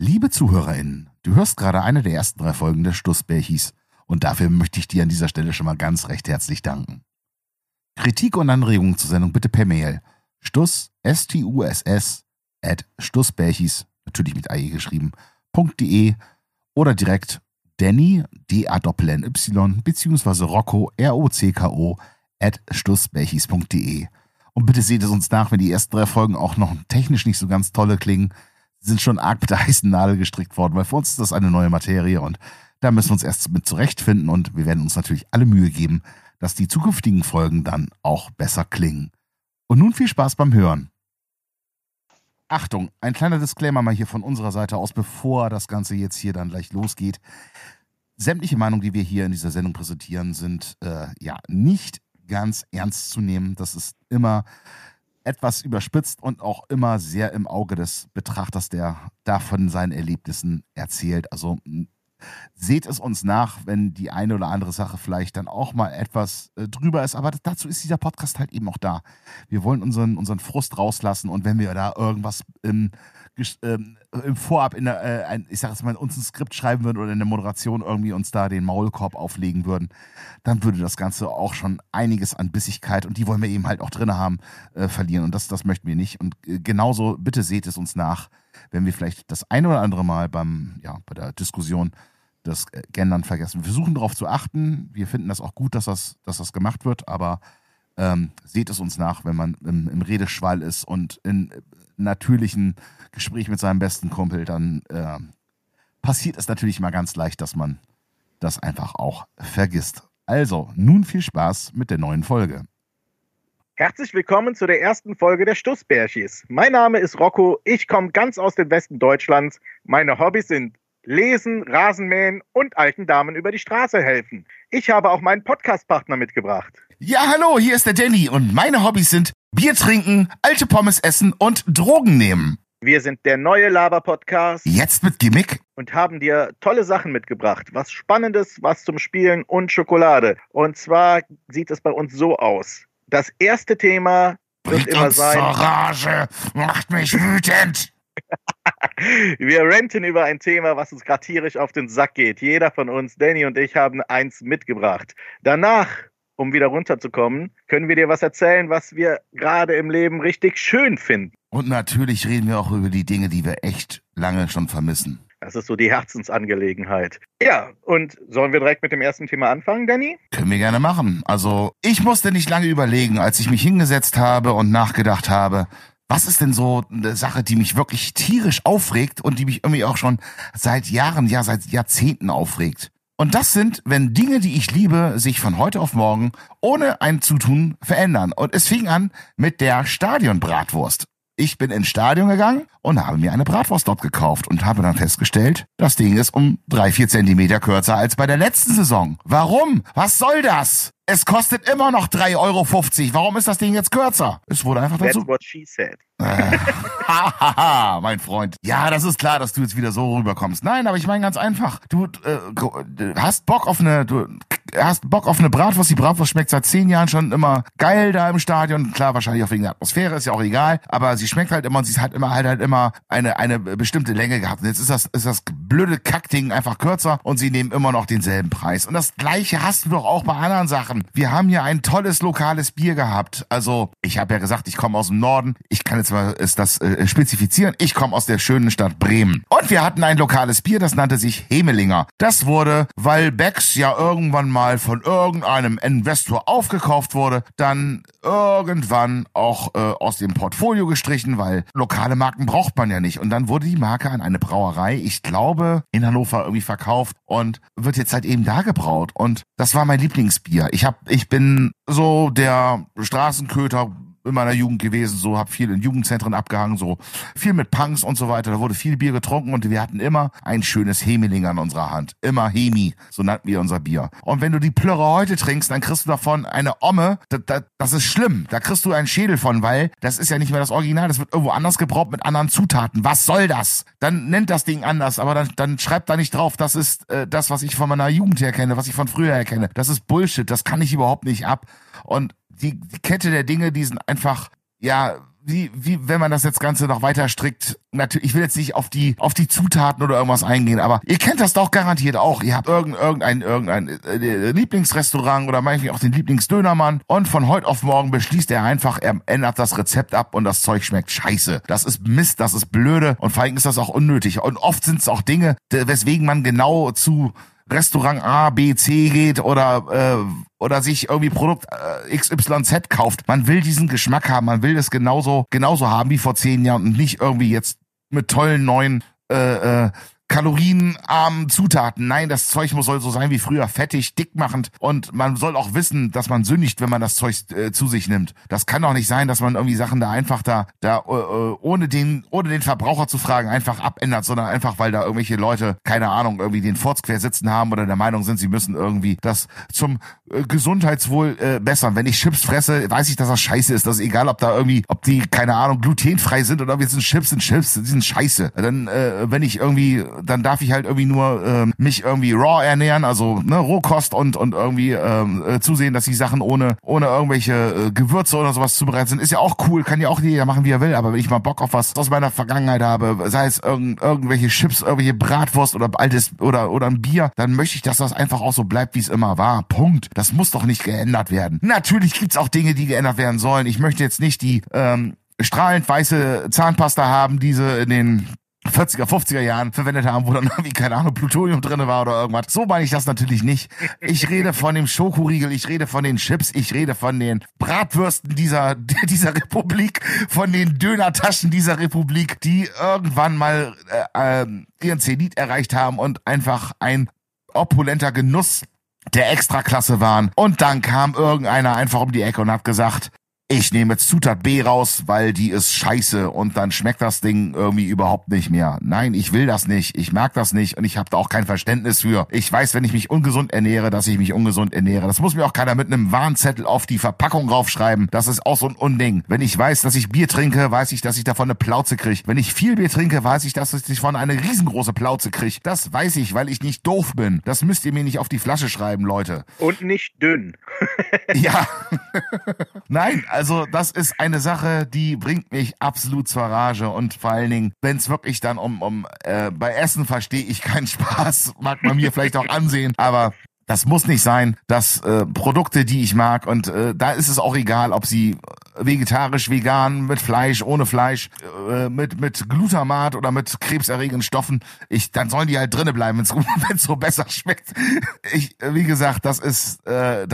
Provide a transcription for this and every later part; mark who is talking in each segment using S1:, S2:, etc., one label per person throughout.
S1: Liebe ZuhörerInnen, du hörst gerade eine der ersten 3 Folgen des Stussbärchis und dafür möchte ich dir an dieser Stelle schon mal ganz recht herzlich danken. Kritik und Anregungen zur Sendung bitte per Mail stuss@stussbärchis, natürlich mit AE geschrieben, .de oder direkt Danny, D-A-N-Y, beziehungsweise Rocco, R-O-C-K-O, @stussbärchis.de. Und bitte seht es uns nach, wenn die ersten 3 Folgen auch noch technisch nicht so ganz tolle klingen. Sie sind schon arg mit der heißen Nadel gestrickt worden, weil für uns ist das eine neue Materie und da müssen wir uns erst mit zurechtfinden und wir werden uns natürlich alle Mühe geben, dass die zukünftigen Folgen dann auch besser klingen. Und nun viel Spaß beim Hören. Achtung, ein kleiner Disclaimer mal hier von unserer Seite aus, bevor das Ganze jetzt hier dann gleich losgeht. Sämtliche Meinungen, die wir hier in dieser Sendung präsentieren, sind nicht ganz ernst zu nehmen. Das ist immer etwas überspitzt und auch immer sehr im Auge des Betrachters, der da von seinen Erlebnissen erzählt. Also seht es uns nach, wenn die eine oder andere Sache vielleicht dann auch mal etwas drüber ist. Aber dazu ist dieser Podcast halt eben auch da. Wir wollen unseren Frust rauslassen und wenn wir da irgendwas im Vorab ich sag jetzt mal, uns ein Skript schreiben würden oder in der Moderation irgendwie uns da den Maulkorb auflegen würden, dann würde das Ganze auch schon einiges an Bissigkeit, und die wollen wir eben halt auch drin haben, verlieren. Und das möchten wir nicht. Und genauso, bitte seht es uns nach, wenn wir vielleicht das ein oder andere Mal bei der Diskussion das Gendern vergessen. Wir versuchen darauf zu achten. Wir finden das auch gut, dass das gemacht wird, aber seht es uns nach, wenn man im Redeschwall ist und in natürlichen Gespräch mit seinem besten Kumpel, dann passiert es natürlich mal ganz leicht, dass man das einfach auch vergisst. Also, nun viel Spaß mit der neuen Folge.
S2: Herzlich willkommen zu der ersten Folge der Stussbärchis. Mein Name ist Rocco, ich komme ganz aus dem Westen Deutschlands. Meine Hobbys sind Lesen, Rasenmähen und alten Damen über die Straße helfen. Ich habe auch meinen Podcast-Partner mitgebracht.
S1: Ja, hallo, hier ist der Danny und meine Hobbys sind Bier trinken, alte Pommes essen und Drogen nehmen.
S2: Wir sind der neue Laber-Podcast.
S1: Jetzt mit Gimmick.
S2: Und haben dir tolle Sachen mitgebracht. Was Spannendes, was zum Spielen und Schokolade. Und zwar sieht es bei uns so aus. Das erste Thema wird immer sein...
S1: Zur Rage, macht mich wütend.
S2: Wir ranten über ein Thema, was uns gerade tierisch auf den Sack geht. Jeder von uns, Danny und ich, haben eins mitgebracht. Danach, um wieder runterzukommen, können wir dir was erzählen, was wir gerade im Leben richtig schön finden.
S1: Und natürlich reden wir auch über die Dinge, die wir echt lange schon vermissen.
S2: Das ist so die Herzensangelegenheit. Ja, und sollen wir direkt mit dem ersten Thema anfangen, Danny?
S1: Können wir gerne machen. Also, ich musste nicht lange überlegen, als ich mich hingesetzt habe und nachgedacht habe, was ist denn so eine Sache, die mich wirklich tierisch aufregt und die mich irgendwie auch schon seit Jahren, ja seit Jahrzehnten aufregt. Und das sind, wenn Dinge, die ich liebe, sich von heute auf morgen ohne ein Zutun verändern. Und es fing an mit der Stadionbratwurst. Ich bin ins Stadion gegangen und habe mir eine Bratwurst dort gekauft und habe dann festgestellt, das Ding ist um 3-4 Zentimeter kürzer als bei der letzten Saison. Warum? Was soll das? Es kostet immer noch 3,50 Euro. Warum ist das Ding jetzt kürzer? Es wurde einfach dazu...
S2: That's what she said.
S1: Hahaha, mein Freund. Ja, das ist klar, dass du jetzt wieder so rüberkommst. Nein, aber ich meine ganz einfach. Du hast Bock auf eine Bratwurst. Die Bratwurst schmeckt seit 10 Jahren schon immer geil da im Stadion. Klar, wahrscheinlich auch wegen der Atmosphäre, ist ja auch egal. Aber sie schmeckt halt immer und sie hat immer eine bestimmte Länge gehabt. Und jetzt ist das blöde Kackding einfach kürzer und sie nehmen immer noch denselben Preis. Und das Gleiche hast du doch auch bei anderen Sachen. Wir haben hier ein tolles lokales Bier gehabt. Also, ich habe ja gesagt, ich komme aus dem Norden. Ich kann jetzt mal spezifizieren. Ich komme aus der schönen Stadt Bremen. Und wir hatten ein lokales Bier, das nannte sich Hemelinger. Das wurde, weil Becks ja irgendwann mal von irgendeinem Investor aufgekauft wurde, dann irgendwann auch aus dem Portfolio gestrichen, weil lokale Marken braucht man ja nicht. Und dann wurde die Marke an eine Brauerei, ich glaube, in Hannover irgendwie verkauft und wird jetzt halt eben da gebraut. Und das war mein Lieblingsbier. Ich bin so der Straßenköter in meiner Jugend gewesen, so hab viel in Jugendzentren abgehangen, so viel mit Punks und so weiter. Da wurde viel Bier getrunken und wir hatten immer ein schönes Hemelinger in unserer Hand. Immer Hemi, so nannten wir unser Bier. Und wenn du die Plörre heute trinkst, dann kriegst du davon eine Omme. Das ist schlimm. Da kriegst du einen Schädel von, weil das ist ja nicht mehr das Original. Das wird irgendwo anders gebraut mit anderen Zutaten. Was soll das? Dann nennt das Ding anders, aber dann schreibt da nicht drauf, das ist das, was ich von meiner Jugend her kenne, was ich von früher her kenne. Das ist Bullshit. Das kann ich überhaupt nicht ab. Und die Kette der Dinge, die sind einfach, ja, wenn man das jetzt Ganze noch weiter strickt, natürlich, ich will jetzt nicht auf die Zutaten oder irgendwas eingehen, aber ihr kennt das doch garantiert auch. Ihr habt irgendein Lieblingsrestaurant oder manchmal auch den Lieblingsdönermann und von heute auf morgen beschließt er einfach, er ändert das Rezept ab und das Zeug schmeckt scheiße. Das ist Mist, das ist blöde und vor allem ist das auch unnötig. Und oft sind es auch Dinge, weswegen man genau zu Restaurant A, B, C geht oder sich irgendwie Produkt XYZ kauft. Man will diesen Geschmack haben, man will es genauso haben wie vor 10 Jahren und nicht irgendwie jetzt mit tollen neuen kalorienarmen Zutaten. Nein, das Zeug soll so sein wie früher, fettig, dickmachend und man soll auch wissen, dass man sündigt, wenn man das Zeug zu sich nimmt. Das kann doch nicht sein, dass man irgendwie Sachen da einfach ohne den Verbraucher zu fragen einfach abändert, sondern einfach, weil da irgendwelche Leute, keine Ahnung, irgendwie den Furz quer sitzen haben oder der Meinung sind, sie müssen irgendwie das zum Gesundheitswohl bessern. Wenn ich Chips fresse, weiß ich, dass das scheiße ist. Das ist egal, ob die, keine Ahnung, glutenfrei sind oder wir sind Chips, die sind scheiße. Dann, dann darf ich halt irgendwie nur mich irgendwie raw ernähren, also Rohkost und irgendwie zusehen, dass die Sachen ohne irgendwelche Gewürze oder sowas zubereitet sind. Ist ja auch cool, kann ja auch jeder machen, wie er will, aber wenn ich mal Bock auf was aus meiner Vergangenheit habe, sei es irgendwelche Chips, irgendwelche Bratwurst oder altes oder ein Bier, dann möchte ich, dass das einfach auch so bleibt, wie es immer war. Punkt. Das muss doch nicht geändert werden. Natürlich gibt's auch Dinge, die geändert werden sollen. Ich möchte jetzt nicht die strahlend weiße Zahnpasta haben, die sie in den 40er, 50er Jahren verwendet haben, wo dann irgendwie, keine Ahnung, Plutonium drin war oder irgendwas. So meine ich das natürlich nicht. Ich rede von dem Schokoriegel, ich rede von den Chips, ich rede von den Bratwürsten dieser Republik, von den Dönertaschen dieser Republik, die irgendwann mal ihren Zenit erreicht haben und einfach ein opulenter Genuss der Extraklasse waren. Und dann kam irgendeiner einfach um die Ecke und hat gesagt, ich nehme jetzt Zutat B raus, weil die ist scheiße und dann schmeckt das Ding irgendwie überhaupt nicht mehr. Nein, ich will das nicht, ich mag das nicht und ich habe da auch kein Verständnis für. Ich weiß, wenn ich mich ungesund ernähre, dass ich mich ungesund ernähre. Das muss mir auch keiner mit einem Warnzettel auf die Verpackung raufschreiben. Das ist auch so ein Unding. Wenn ich weiß, dass ich Bier trinke, weiß ich, dass ich davon eine Plauze kriege. Wenn ich viel Bier trinke, weiß ich, dass ich davon eine riesengroße Plauze kriege. Das weiß ich, weil ich nicht doof bin. Das müsst ihr mir nicht auf die Flasche schreiben, Leute.
S2: Und nicht dünn.
S1: Ja. Nein, also das ist eine Sache, die bringt mich absolut zur Rage und vor allen Dingen, wenn es wirklich dann bei Essen verstehe ich keinen Spaß, mag man mir vielleicht auch ansehen, aber das muss nicht sein, dass Produkte, die ich mag und da ist es auch egal, ob sie vegetarisch, vegan, mit Fleisch, ohne Fleisch, mit Glutamat oder mit krebserregenden Stoffen, dann sollen die halt drinnen bleiben, wenn es so besser schmeckt. Wie gesagt, das ist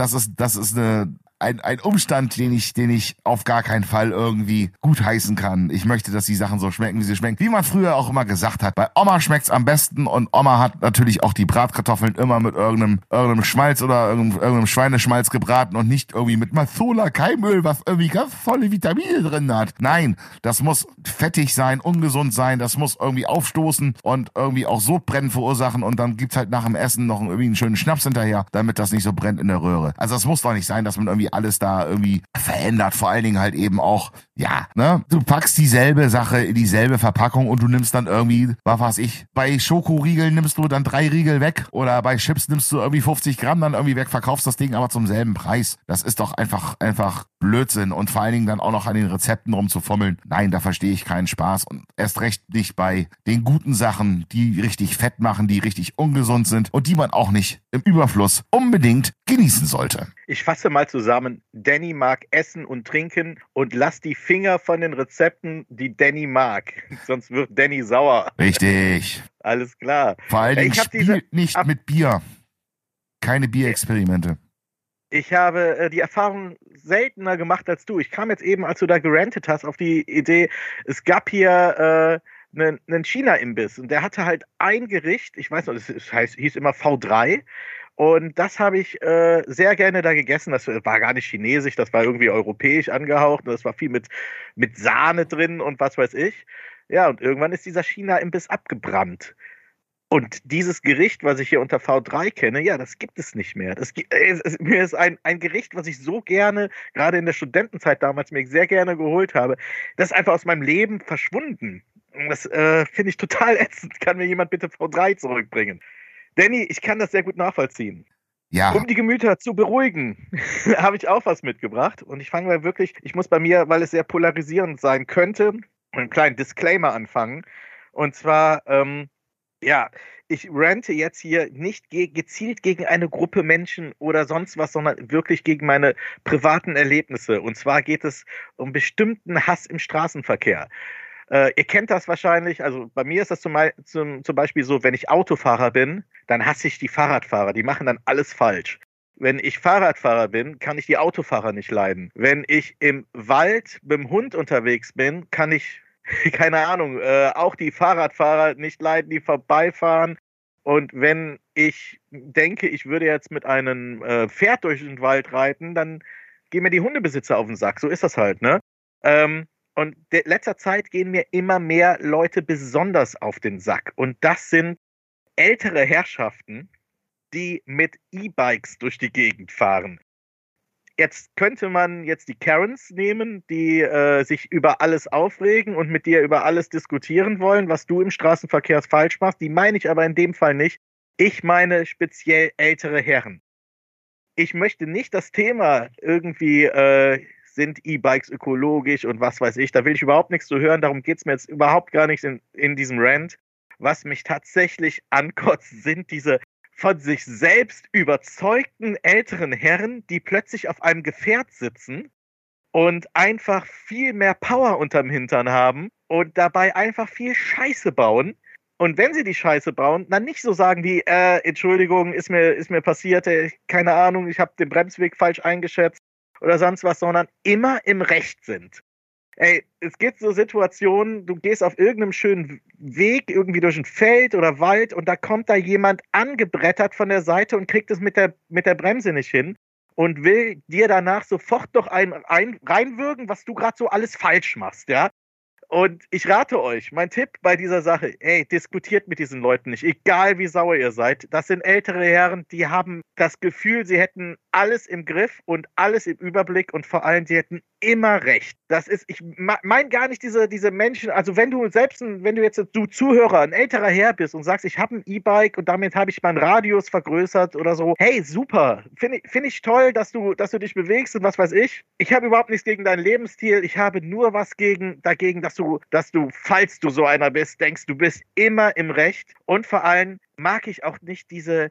S1: ein Umstand, den ich auf gar keinen Fall irgendwie gutheißen kann. Ich möchte, dass die Sachen so schmecken, wie sie schmecken. Wie man früher auch immer gesagt hat. Bei Oma schmeckt's am besten und Oma hat natürlich auch die Bratkartoffeln immer mit irgendeinem Schmalz oder irgendeinem Schweineschmalz gebraten und nicht irgendwie mit Mazola, Keimöl, was irgendwie ganz tolle Vitamine drin hat. Nein, das muss fettig sein, ungesund sein, das muss irgendwie aufstoßen und irgendwie auch Sodbrennen verursachen und dann gibt's halt nach dem Essen noch irgendwie einen schönen Schnaps hinterher, damit das nicht so brennt in der Röhre. Also es muss doch nicht sein, dass man irgendwie alles da irgendwie verändert, vor allen Dingen halt eben auch, du packst dieselbe Sache in dieselbe Verpackung und du nimmst dann irgendwie, was weiß ich, bei Schokoriegeln nimmst du dann 3 Riegel weg oder bei Chips nimmst du irgendwie 50 Gramm dann irgendwie weg, verkaufst das Ding aber zum selben Preis. Das ist doch einfach Blödsinn und vor allen Dingen dann auch noch an den Rezepten rumzufummeln. Nein, da verstehe ich keinen Spaß und erst recht nicht bei den guten Sachen, die richtig fett machen, die richtig ungesund sind und die man auch nicht im Überfluss unbedingt genießen sollte.
S2: Ich fasse mal zusammen, Danny mag Essen und Trinken und lass die Finger von den Rezepten, die Danny mag. Sonst wird Danny sauer.
S1: Richtig.
S2: Alles klar.
S1: Vor allen Dingen spielt nicht mit Bier. Keine Bierexperimente.
S2: Ich habe die Erfahrung seltener gemacht als du. Ich kam jetzt eben, als du da gerantet hast, auf die Idee, es gab hier einen China-Imbiss und der hatte halt ein Gericht, ich weiß noch, hieß immer V3. Und das habe ich sehr gerne da gegessen. Das war gar nicht chinesisch, das war irgendwie europäisch angehaucht. Und das war viel mit Sahne drin und was weiß ich. Ja, und irgendwann ist dieser China-Imbiss abgebrannt. Und dieses Gericht, was ich hier unter V3 kenne, ja, das gibt es nicht mehr. Mir ist ein Gericht, was ich so gerne, gerade in der Studentenzeit damals, mir sehr gerne geholt habe, das ist einfach aus meinem Leben verschwunden. Das finde ich total ätzend. Kann mir jemand bitte V3 zurückbringen? Danny, ich kann das sehr gut nachvollziehen.
S1: Ja,
S2: Um die Gemüter zu beruhigen, habe ich auch was mitgebracht. Und ich fange mal wirklich, ich muss bei mir, weil es sehr polarisierend sein könnte, einen kleinen Disclaimer anfangen. Und zwar, ja, ich rante jetzt hier nicht gezielt gegen eine Gruppe Menschen oder sonst was, sondern wirklich gegen meine privaten Erlebnisse. Und zwar geht es um bestimmten Hass im Straßenverkehr. Ihr kennt das wahrscheinlich, also bei mir ist das zum Beispiel so, wenn ich Autofahrer bin, dann hasse ich die Fahrradfahrer, die machen dann alles falsch. Wenn ich Fahrradfahrer bin, kann ich die Autofahrer nicht leiden. Wenn ich im Wald mit dem Hund unterwegs bin, kann ich, keine Ahnung, auch die Fahrradfahrer nicht leiden, die vorbeifahren. Und wenn ich denke, ich würde jetzt mit einem Pferd durch den Wald reiten, dann gehen mir die Hundebesitzer auf den Sack. So ist das halt, ne? Und in letzter Zeit gehen mir immer mehr Leute besonders auf den Sack. Und das sind ältere Herrschaften, die mit E-Bikes durch die Gegend fahren. Jetzt könnte man jetzt die Karens nehmen, die sich über alles aufregen und mit dir über alles diskutieren wollen, was du im Straßenverkehr falsch machst. Die meine ich aber in dem Fall nicht. Ich meine speziell ältere Herren. Ich möchte nicht das Thema irgendwie sind E-Bikes ökologisch und was weiß ich. Da will ich überhaupt nichts zu hören. Darum geht es mir jetzt überhaupt gar nicht in diesem Rant. Was mich tatsächlich ankotzt, sind diese von sich selbst überzeugten älteren Herren, die plötzlich auf einem Gefährt sitzen und einfach viel mehr Power unterm Hintern haben und dabei einfach viel Scheiße bauen. Und wenn sie die Scheiße bauen, dann nicht so sagen wie, Entschuldigung, ist mir passiert, keine Ahnung, ich habe den Bremsweg falsch eingeschätzt oder sonst was, sondern immer im Recht sind. Ey, es gibt so Situationen, du gehst auf irgendeinem schönen Weg, irgendwie durch ein Feld oder Wald und da kommt da jemand angebrettert von der Seite und kriegt es mit der Bremse nicht hin und will dir danach sofort noch reinwürgen, was du gerade so alles falsch machst, ja? Und ich rate euch, mein Tipp bei dieser Sache, ey, diskutiert mit diesen Leuten nicht, egal wie sauer ihr seid. Das sind ältere Herren, die haben das Gefühl, sie hätten alles im Griff und alles im Überblick und vor allem, sie hätten immer recht. Das ist, ich meine gar nicht diese Menschen, also wenn du jetzt du Zuhörer, ein älterer Herr bist und sagst, ich habe ein E-Bike und damit habe ich meinen Radius vergrößert oder so, hey, super, finde ich toll, dass du dich bewegst und was weiß ich. Ich habe überhaupt nichts gegen deinen Lebensstil, ich habe nur was dagegen, dass du, falls du so einer bist, denkst, du bist immer im Recht und vor allem mag ich auch nicht diese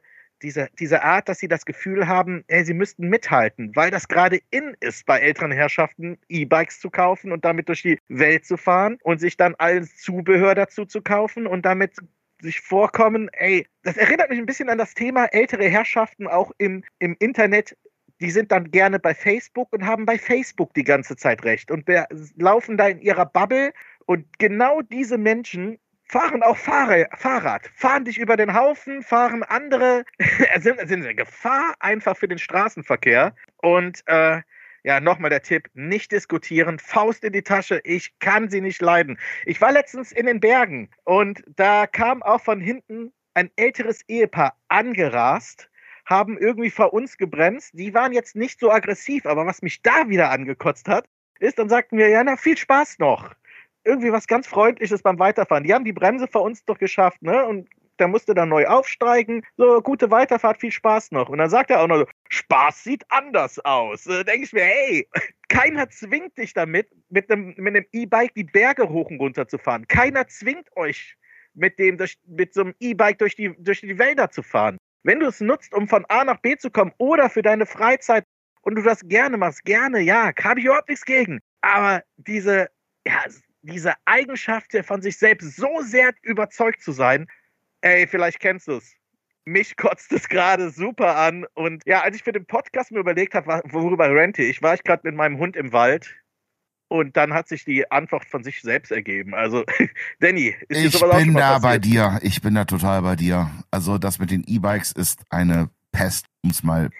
S2: Art, dass sie das Gefühl haben, ey, sie müssten mithalten, weil das gerade in ist, bei älteren Herrschaften E-Bikes zu kaufen und damit durch die Welt zu fahren und sich dann alles Zubehör dazu zu kaufen und damit sich vorkommen, ey, das erinnert mich ein bisschen an das Thema ältere Herrschaften auch im Internet. Die sind dann gerne bei Facebook und haben bei Facebook die ganze Zeit recht und laufen da in ihrer Bubble und genau diese Menschen fahren auch Fahrrad, fahren dich über den Haufen, fahren andere, sind eine Gefahr einfach für den Straßenverkehr. Und ja, nochmal der Tipp, nicht diskutieren, Faust in die Tasche, ich kann sie nicht leiden. Ich war letztens in den Bergen und da kam auch von hinten ein älteres Ehepaar angerast, haben irgendwie vor uns gebremst. Die waren jetzt nicht so aggressiv, aber was mich da wieder angekotzt hat, ist, dann sagten wir, ja, na, viel Spaß noch. Irgendwie was ganz Freundliches beim Weiterfahren. Die haben die Bremse vor uns doch geschafft, ne? Und der musste dann neu aufsteigen. So, gute Weiterfahrt, viel Spaß noch. Und dann sagt er auch noch so, Spaß sieht anders aus. Da denke ich mir, hey, keiner zwingt dich damit, mit einem E-Bike die Berge hoch und runter zu fahren. Keiner zwingt euch, mit so einem E-Bike durch die Wälder zu fahren. Wenn du es nutzt, um von A nach B zu kommen oder für deine Freizeit und du das gerne machst, gerne, ja, habe ich überhaupt nichts gegen. Aber diese Eigenschaft, von sich selbst so sehr überzeugt zu sein, ey, vielleicht kennst du es. Mich kotzt es gerade super an. Und ja, als ich für den Podcast mir überlegt habe, worüber rente ich, war ich gerade mit meinem Hund im Wald. Und dann hat sich die Antwort von sich selbst ergeben. Also, Danny, ist dir sowas auch schon mal passiert?
S1: Ich bin da bei dir. Ich bin da total bei dir. Also, das mit den E-Bikes ist eine Pest, um es mal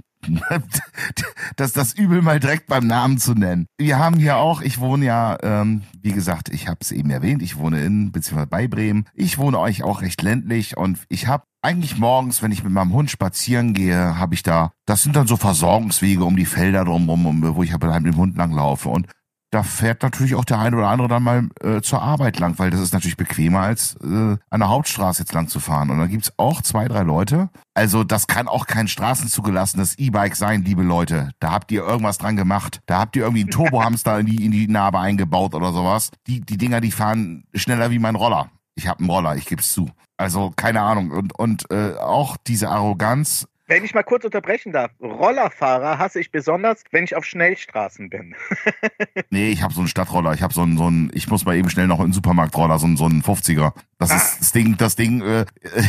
S1: das Übel mal direkt beim Namen zu nennen. Wir haben hier auch, ich wohne ja, wie gesagt, ich habe es eben erwähnt, ich wohne beziehungsweise bei Bremen. Ich wohne euch auch recht ländlich und ich habe eigentlich morgens, wenn ich mit meinem Hund spazieren gehe, das sind dann so Versorgungswege um die Felder drumherum, wo ich halt mit dem Hund langlaufe und da fährt natürlich auch der eine oder andere dann mal zur Arbeit lang, weil das ist natürlich bequemer, als an der Hauptstraße jetzt lang zu fahren. Und dann gibt's auch 2, 3 Leute. Also das kann auch kein straßenzugelassenes E-Bike sein, liebe Leute. Da habt ihr irgendwas dran gemacht. Da habt ihr irgendwie einen Turbohamster in die Narbe eingebaut oder sowas. Die Dinger, die fahren schneller wie mein Roller. Ich habe einen Roller, ich geb's zu. Also keine Ahnung. Und auch diese Arroganz.
S2: Wenn ich mal kurz unterbrechen darf, Rollerfahrer hasse ich besonders, wenn ich auf Schnellstraßen bin.
S1: Nee, ich habe so einen Stadtroller. Ich habe so einen, ich muss mal eben schnell noch in den Supermarktroller, so einen 50er. Das ist das Ding,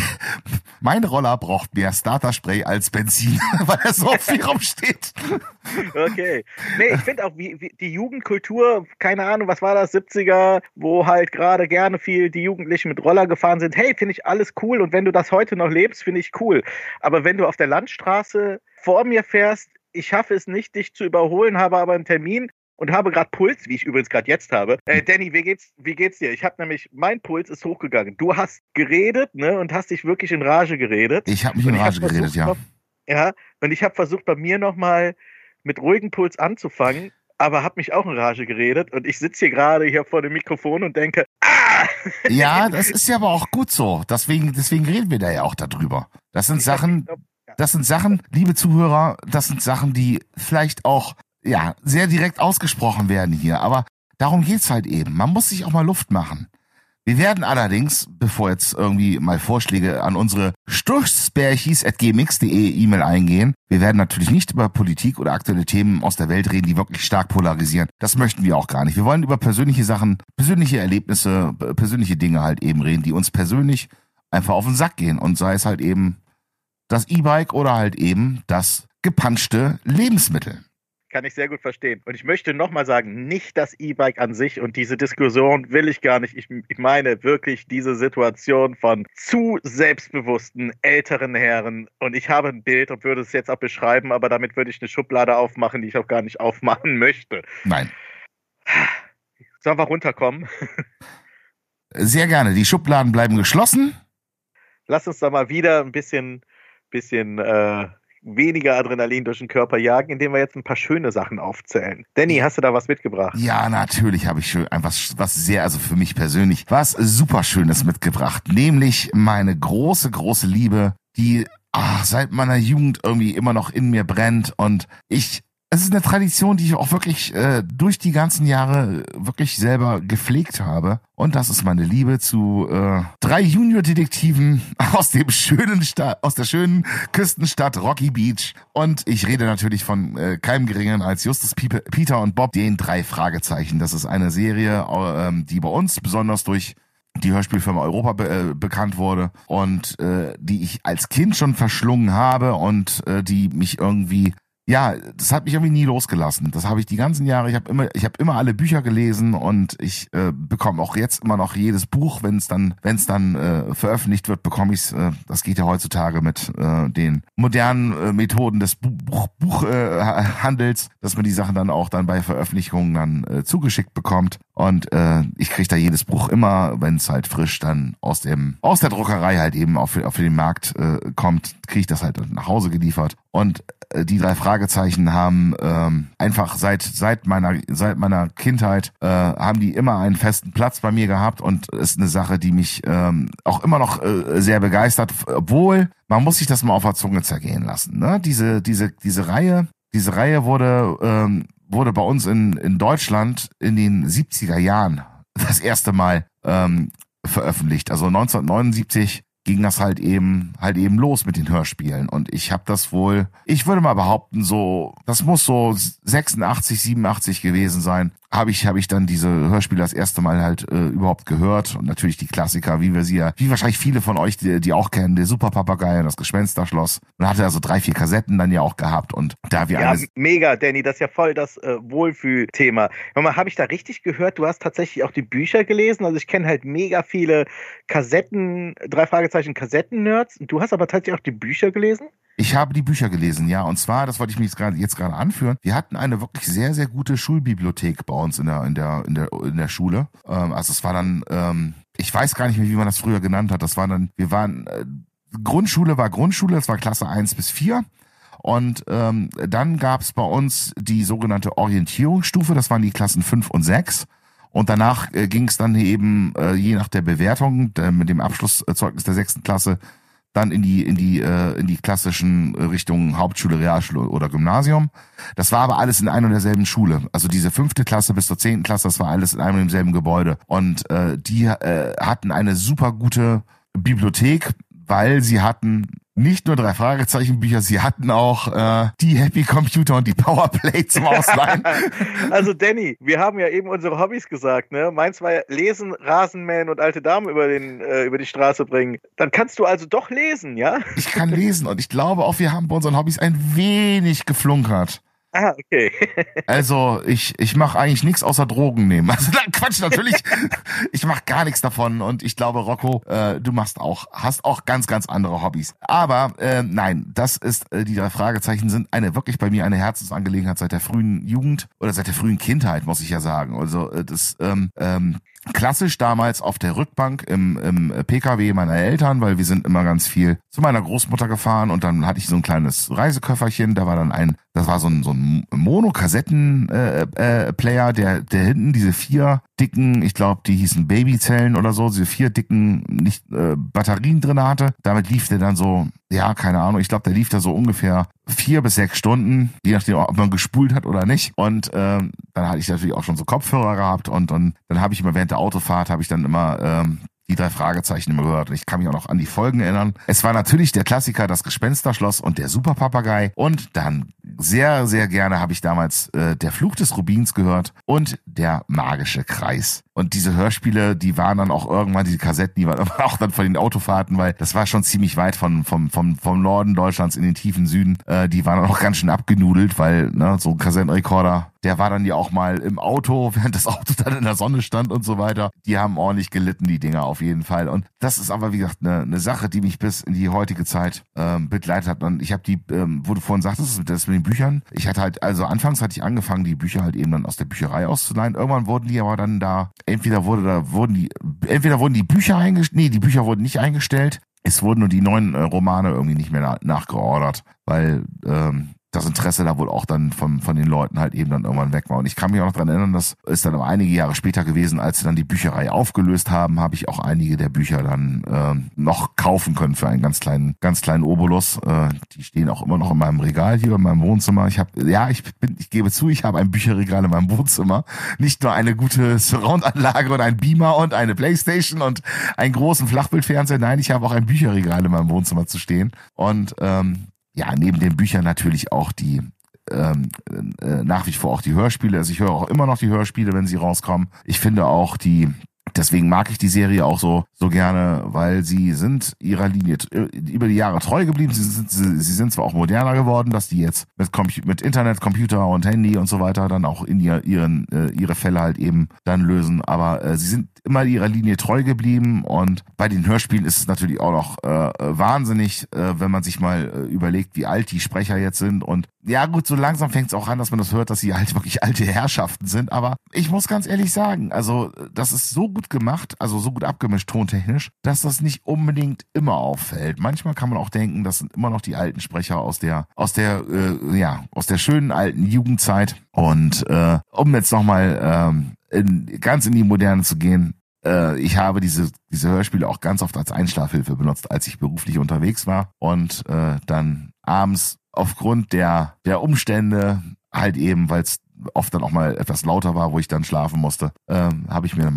S1: mein Roller braucht mehr Starterspray als Benzin, weil er so viel rumsteht.
S2: Okay. Nee, ich finde auch, wie die Jugendkultur, keine Ahnung, was war das, 70er, wo halt gerade gerne viel die Jugendlichen mit Roller gefahren sind. Hey, finde ich alles cool und wenn du das heute noch lebst, finde ich cool. Aber wenn du auf der Landstraße vor mir fährst, ich schaffe es nicht, dich zu überholen, habe aber einen Termin und habe gerade Puls, wie ich übrigens gerade jetzt habe. Danny, wie geht's dir? Ich habe nämlich, mein Puls ist hochgegangen. Du hast geredet, ne, und hast dich wirklich in Rage geredet.
S1: Ich habe mich in Rage geredet, ja.
S2: Ja, und ich habe versucht, bei mir nochmal mit ruhigem Puls anzufangen, aber habe mich auch in Rage geredet und ich sitze hier vor dem Mikrofon und denke,
S1: Ja, das ist ja aber auch gut so. Deswegen reden wir da ja auch darüber. Das sind Sachen, liebe Zuhörer, das sind Sachen, die vielleicht auch, ja, sehr direkt ausgesprochen werden hier. Aber darum geht's halt eben. Man muss sich auch mal Luft machen. Wir werden allerdings, bevor jetzt irgendwie mal Vorschläge an unsere stussbärchis@gmx.de E-Mail eingehen, wir werden natürlich nicht über Politik oder aktuelle Themen aus der Welt reden, die wirklich stark polarisieren. Das möchten wir auch gar nicht. Wir wollen über persönliche Sachen, persönliche Erlebnisse, persönliche Dinge halt eben reden, die uns persönlich einfach auf den Sack gehen. Und sei es halt eben das E-Bike oder halt eben das gepanschte Lebensmittel.
S2: Kann ich sehr gut verstehen. Und ich möchte nochmal sagen, nicht das E-Bike an sich und diese Diskussion will ich gar nicht. Ich meine wirklich diese Situation von zu selbstbewussten älteren Herren. Und ich habe ein Bild und würde es jetzt auch beschreiben, aber damit würde ich eine Schublade aufmachen, die ich auch gar nicht aufmachen möchte.
S1: Nein.
S2: Sollen wir runterkommen?
S1: Sehr gerne. Die Schubladen bleiben geschlossen.
S2: Lass uns da mal wieder ein bisschen weniger Adrenalin durch den Körper jagen, indem wir jetzt ein paar schöne Sachen aufzählen. Danny, hast du da was mitgebracht?
S1: Ja, natürlich habe ich schön was sehr, also für mich persönlich, was super Schönes mitgebracht. Nämlich meine große, große Liebe, die seit meiner Jugend irgendwie immer noch in mir brennt. Und es ist eine Tradition, die ich auch wirklich durch die ganzen Jahre wirklich selber gepflegt habe. Und das ist meine Liebe zu 3 Junior-Detektiven aus der schönen Küstenstadt Rocky Beach. Und ich rede natürlich von keinem Geringeren als Justus, Peter und Bob, den 3 Fragezeichen. Das ist eine Serie, die bei uns besonders durch die Hörspielfirma Europa bekannt wurde und die ich als Kind schon verschlungen habe und die mich irgendwie, ja, das hat mich irgendwie nie losgelassen. Das habe ich die ganzen Jahre, ich habe immer alle Bücher gelesen und ich bekomme auch jetzt immer noch jedes Buch, wenn es dann veröffentlicht wird, bekomme ich es. Das geht ja heutzutage mit den modernen Methoden des Buchhandels, dass man die Sachen dann auch bei Veröffentlichungen dann zugeschickt bekommt. Und ich kriege da jedes Buch immer, wenn es halt frisch dann aus der Druckerei halt eben auf den Markt kommt, kriege ich das halt nach Hause geliefert. Und die 3 Fragezeichen haben einfach seit meiner Kindheit haben die immer einen festen Platz bei mir gehabt und ist eine Sache, die mich auch immer noch sehr begeistert, obwohl man muss sich das mal auf der Zunge zergehen lassen. Ne? Diese Reihe wurde bei uns in Deutschland in den 70er Jahren das erste Mal veröffentlicht. Also 1979 ging das halt eben los mit den Hörspielen. Und ich habe das wohl, ich würde mal behaupten, das muss so 86, 87 gewesen sein, habe ich dann diese Hörspiele das erste Mal halt überhaupt gehört. Und natürlich die Klassiker, wie wahrscheinlich viele von euch, die auch kennen, der Superpapagei und das Gespensterschloss. Man hatte also 3, 4 Kassetten dann ja auch gehabt. Und da wir
S2: mega, Danny, das ist ja voll das Wohlfühlthema. Habe ich da richtig gehört, du hast tatsächlich auch die Bücher gelesen? Also ich kenne halt mega viele Kassetten, 3 Fragezeichen Kassetten-Nerds. Du hast aber tatsächlich auch die Bücher gelesen?
S1: Ich habe die Bücher gelesen, ja. Und zwar, das wollte ich mich jetzt gerade anführen. Wir hatten eine wirklich sehr, sehr gute Schulbibliothek bei uns in der Schule. Also es war dann, ich weiß gar nicht mehr, wie man das früher genannt hat. Grundschule war Grundschule, das war Klasse 1 bis 4. Und dann gab es bei uns die sogenannte Orientierungsstufe, das waren die Klassen 5 und 6. Und danach ging es dann eben, je nach der Bewertung, mit dem Abschlusszeugnis der 6. Klasse, dann in die klassischen Richtungen Hauptschule, Realschule oder Gymnasium. Das war aber alles in einer und derselben Schule. Also diese 5. Klasse bis zur 10. Klasse, das war alles in einem und demselben Gebäude. Und die hatten eine super gute Bibliothek, weil sie hatten nicht nur 3 Fragezeichen-Bücher, sie hatten auch die Happy Computer und die Powerplay zum Ausleihen.
S2: Also Danny, wir haben ja eben unsere Hobbys gesagt, ne? Meins war ja Lesen, Rasenmähen und alte Damen über die Straße bringen. Dann kannst du also doch lesen, ja?
S1: Ich kann lesen und ich glaube auch, wir haben bei unseren Hobbys ein wenig geflunkert.
S2: Ah, okay.
S1: Also ich mache eigentlich nichts außer Drogen nehmen. Also Quatsch, natürlich. Ich mache gar nichts davon und ich glaube, Rocco, du hast auch ganz, ganz andere Hobbys. Aber nein, das ist die 3 Fragezeichen sind wirklich bei mir eine Herzensangelegenheit seit der frühen Jugend oder seit der frühen Kindheit, muss ich ja sagen. Also das klassisch damals auf der Rückbank im PKW meiner Eltern, weil wir sind immer ganz viel zu meiner Großmutter gefahren und dann hatte ich so ein kleines Reiseköfferchen, da war dann das war so ein Mono-Kassetten-Player, der hinten diese 4 dicken, ich glaube, die hießen Babyzellen oder so, diese 4 dicken Batterien drin hatte. Damit lief der dann so, ja, keine Ahnung, ich glaube, der lief da so ungefähr 4 bis 6 Stunden, je nachdem, ob man gespult hat oder nicht. Und dann hatte ich natürlich auch schon so Kopfhörer gehabt und dann habe ich immer während der Autofahrt, habe ich dann immer die 3 Fragezeichen immer gehört. Und ich kann mich auch noch an die Folgen erinnern. Es war natürlich der Klassiker, das Gespensterschloss und der Superpapagei. Und dann sehr, sehr gerne habe ich damals der Fluch des Rubins gehört und der magische Kreis. Und diese Hörspiele, die waren dann auch irgendwann, diese Kassetten, die waren auch dann von den Autofahrten, weil das war schon ziemlich weit vom Norden Deutschlands in den tiefen Süden. Die waren dann auch ganz schön abgenudelt, weil so ein Kassettenrekorder, der war dann ja auch mal im Auto, während das Auto dann in der Sonne stand und so weiter. Die haben ordentlich gelitten, die Dinger auf jeden Fall. Und das ist aber, wie gesagt, eine Sache, die mich bis in die heutige Zeit begleitet hat. Und ich habe die, wo du vorhin sagtest, das mit den Büchern, anfangs hatte ich angefangen, die Bücher halt eben dann aus der Bücherei auszuleihen. Irgendwann wurden die aber dann da, entweder wurden die Bücher die Bücher wurden nicht eingestellt. Es wurden nur die neuen Romane irgendwie nicht mehr nachgeordert, weil das Interesse da wohl auch dann von den Leuten halt eben dann irgendwann weg war. Und ich kann mich auch noch dran erinnern, das ist dann aber einige Jahre später gewesen, als sie dann die Bücherei aufgelöst haben, habe ich auch einige der Bücher dann noch kaufen können für einen ganz kleinen Obolus. Die stehen auch immer noch in meinem Regal hier in meinem Wohnzimmer. Ich gebe zu, ich habe ein Bücherregal in meinem Wohnzimmer. Nicht nur eine gute Surround-Anlage und ein Beamer und eine Playstation und einen großen Flachbildfernseher. Nein, ich habe auch ein Bücherregal in meinem Wohnzimmer zu stehen. Und neben den Büchern natürlich auch die nach wie vor auch die Hörspiele. Also ich höre auch immer noch die Hörspiele, wenn sie rauskommen. Ich finde auch deswegen mag ich die Serie auch so gerne, weil sie sind ihrer Linie über die Jahre treu geblieben. Sie sind zwar auch moderner geworden, dass die jetzt mit Internet, Computer und Handy und so weiter dann auch in ihre Fälle halt eben dann lösen, aber sie sind immer ihrer Linie treu geblieben und bei den Hörspielen ist es natürlich auch noch wahnsinnig, wenn man sich mal überlegt, wie alt die Sprecher jetzt sind und ja gut, so langsam fängt es auch an, dass man das hört, dass sie halt wirklich alte Herrschaften sind, aber ich muss ganz ehrlich sagen, also das ist so gut gemacht, also so gut abgemischt tontechnisch, dass das nicht unbedingt immer auffällt. Manchmal kann man auch denken, das sind immer noch die alten Sprecher aus der schönen alten Jugendzeit und um jetzt nochmal ganz in die Moderne zu gehen, ich habe diese Hörspiele auch ganz oft als Einschlafhilfe benutzt, als ich beruflich unterwegs war und dann abends aufgrund der Umstände halt eben, weil es oft dann auch mal etwas lauter war, wo ich dann schlafen musste, habe ich mir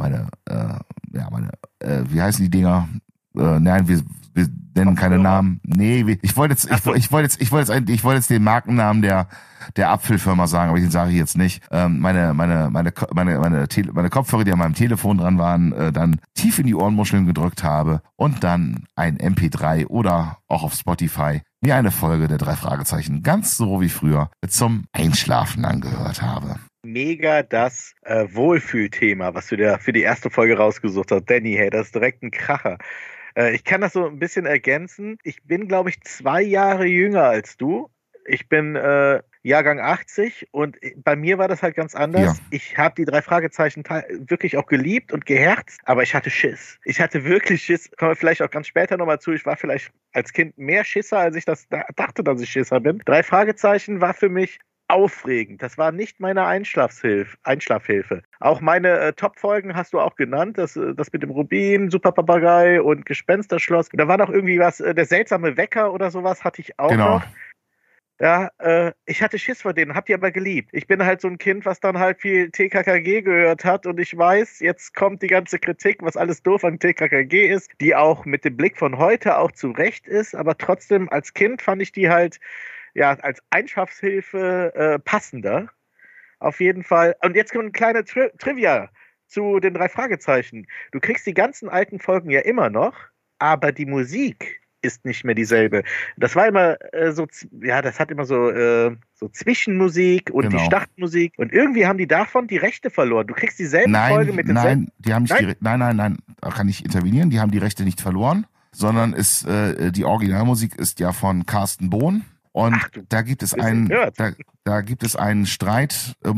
S1: wie heißen die Dinger? Nein, wir nennen keine Namen. Nee, ich wollte jetzt den Markennamen der Apfelfirma sagen, aber den sage ich jetzt nicht. Meine Kopfhörer, die an meinem Telefon dran waren, dann tief in die Ohrenmuscheln gedrückt habe und dann ein MP3 oder auch auf Spotify mir eine Folge der 3 Fragezeichen ganz so wie früher zum Einschlafen angehört habe.
S2: Mega das Wohlfühlthema, was du dir für die erste Folge rausgesucht hast. Danny, hey, das ist direkt ein Kracher. Ich kann das so ein bisschen ergänzen. Ich bin, glaube ich, 2 Jahre jünger als du. Ich bin Jahrgang 80 und bei mir war das halt ganz
S1: Ja.
S2: anders. Ich habe die drei Fragezeichen wirklich auch geliebt und geherzt, aber ich hatte Schiss. Ich hatte wirklich Schiss. Kommen wir vielleicht auch ganz später nochmal zu. Ich war vielleicht als Kind mehr Schisser, als ich das dachte, dass ich Schisser bin. Drei Fragezeichen war für mich aufregend. Das war nicht meine Einschlafhilfe. Auch meine Top-Folgen hast du auch genannt. Das mit dem Rubin, Super Papagei und Gespensterschloss. Da war noch irgendwie was, der seltsame Wecker oder sowas hatte ich auch
S1: Genau.
S2: noch. Ja, ich hatte Schiss vor denen, hab die aber geliebt. Ich bin halt so ein Kind, was dann halt viel TKKG gehört hat und ich weiß, jetzt kommt die ganze Kritik, was alles doof an TKKG ist, die auch mit dem Blick von heute auch zu Recht ist, aber trotzdem als Kind fand ich die halt ja als Einschlafhilfe passender. Auf jeden Fall. Und jetzt kommt ein kleiner Trivia zu den drei Fragezeichen. Du kriegst die ganzen alten Folgen ja immer noch, aber die Musik ist nicht mehr dieselbe. Das war immer ja, das hat immer so Zwischenmusik und die
S1: Genau.
S2: Startmusik. Und irgendwie haben die davon die Rechte verloren. Du kriegst dieselbe Folge mit denselben.
S1: Nein, da kann ich intervenieren. Die haben die Rechte nicht verloren, sondern die Originalmusik ist ja von Carsten Bohn. Und
S2: Ach,
S1: da gibt es da gibt es einen Streit um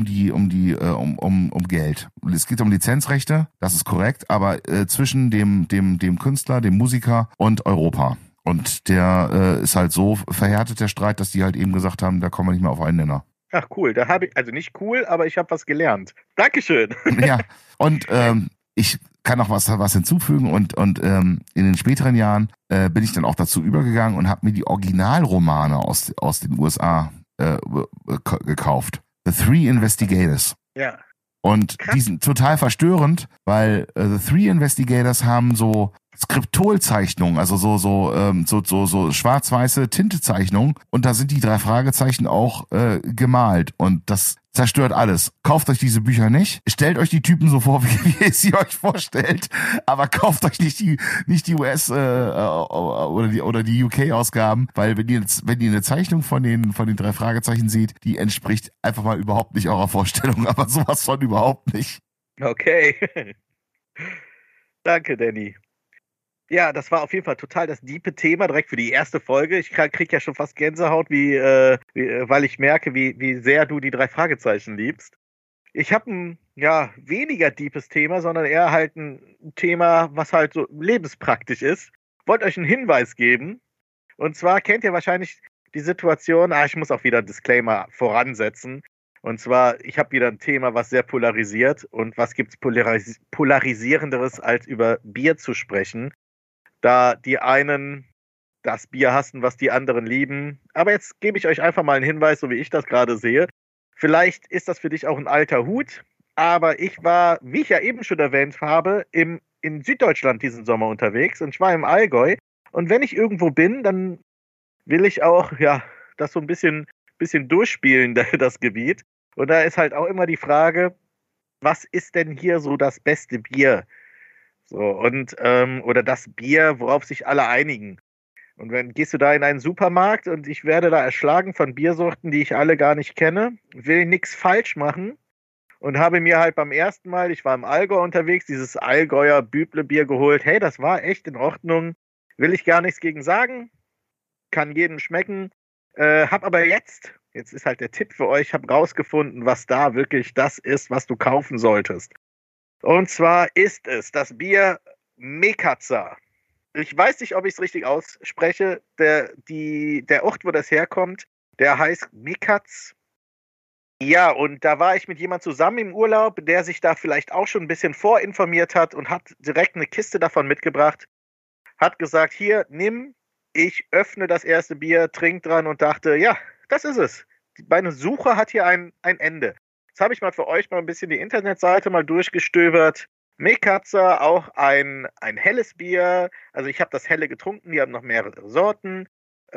S1: Geld. Es geht um Lizenzrechte, das ist korrekt, aber zwischen dem Künstler, dem Musiker und Europa. Und der ist halt so verhärtet, der Streit, dass die halt eben gesagt haben, da kommen wir nicht mehr auf einen Nenner.
S2: Ach cool, da habe ich, also nicht cool, aber ich habe was gelernt. Dankeschön.
S1: Ja, und ich kann noch was hinzufügen und in den späteren Jahren bin ich dann auch dazu übergegangen und habe mir die Originalromane aus den USA gekauft. The Three Investigators.
S2: Ja.
S1: Und
S2: Krass.
S1: die sind total verstörend, weil The Three Investigators haben so Skriptolzeichnungen, also so schwarz-weiße Tintezeichnungen und da sind die drei Fragezeichen auch gemalt und das zerstört alles. Kauft euch diese Bücher nicht, stellt euch die Typen so vor, wie ihr sie euch vorstellt, aber kauft euch nicht die US oder die UK-Ausgaben, weil wenn ihr eine Zeichnung von den drei Fragezeichen seht, die entspricht einfach mal überhaupt nicht eurer Vorstellung, aber sowas von überhaupt nicht.
S2: Okay. Danke, Danny. Ja, das war auf jeden Fall total das diepe Thema direkt für die erste Folge. Ich krieg ja schon fast Gänsehaut, weil ich merke, wie sehr du die drei Fragezeichen liebst. Ich habe ein weniger deepes Thema, sondern eher halt ein Thema, was halt so lebenspraktisch ist. Wollte euch einen Hinweis geben. Und zwar kennt ihr wahrscheinlich die Situation, ich muss auch wieder einen Disclaimer voransetzen. Und zwar, ich habe wieder ein Thema, was sehr polarisiert. Und was gibt's polarisierenderes, als über Bier zu sprechen? Da die einen das Bier hassen, was die anderen lieben. Aber jetzt gebe ich euch einfach mal einen Hinweis, so wie ich das gerade sehe. Vielleicht ist das für dich auch ein alter Hut, aber ich war, wie ich ja eben schon erwähnt habe, in Süddeutschland diesen Sommer unterwegs und ich war im Allgäu. Und wenn ich irgendwo bin, dann will ich auch, das so ein bisschen durchspielen, das Gebiet. Und da ist halt auch immer die Frage, was ist denn hier so das beste Bier? So, und, oder das Bier, worauf sich alle einigen. Und gehst du da in einen Supermarkt und ich werde da erschlagen von Biersorten, die ich alle gar nicht kenne, will nichts falsch machen und habe mir halt beim ersten Mal, ich war im Allgäu unterwegs, dieses Allgäuer Büble-Bier geholt. Hey, das war echt in Ordnung. Will ich gar nichts gegen sagen. Kann jedem schmecken. Hab aber jetzt ist halt der Tipp für euch, hab rausgefunden, was da wirklich das ist, was du kaufen solltest. Und zwar ist es das Bier Mekatzer. Ich weiß nicht, ob ich es richtig ausspreche. Der Ort, wo das herkommt, der heißt Mikatz. Ja, und da war ich mit jemand zusammen im Urlaub, der sich da vielleicht auch schon ein bisschen vorinformiert hat und hat direkt eine Kiste davon mitgebracht. Hat gesagt, hier, nimm. Ich öffne das erste Bier, trink dran und dachte, ja, das ist es. Meine Suche hat hier ein Ende. Jetzt habe ich mal für euch mal ein bisschen die Internetseite mal durchgestöbert. Mekatzer, auch ein helles Bier. Also ich habe das helle getrunken, die haben noch mehrere Sorten.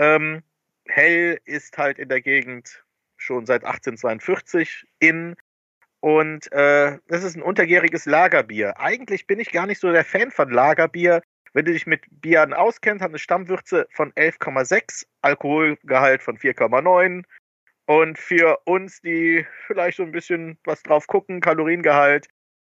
S2: Hell ist halt in der Gegend schon seit 1842 in. Und das ist ein untergäriges Lagerbier. Eigentlich bin ich gar nicht so der Fan von Lagerbier. Wenn du dich mit Bieren auskennst, hat eine Stammwürze von 11,6, Alkoholgehalt von 4,9. Und für uns, die vielleicht so ein bisschen was drauf gucken, Kaloriengehalt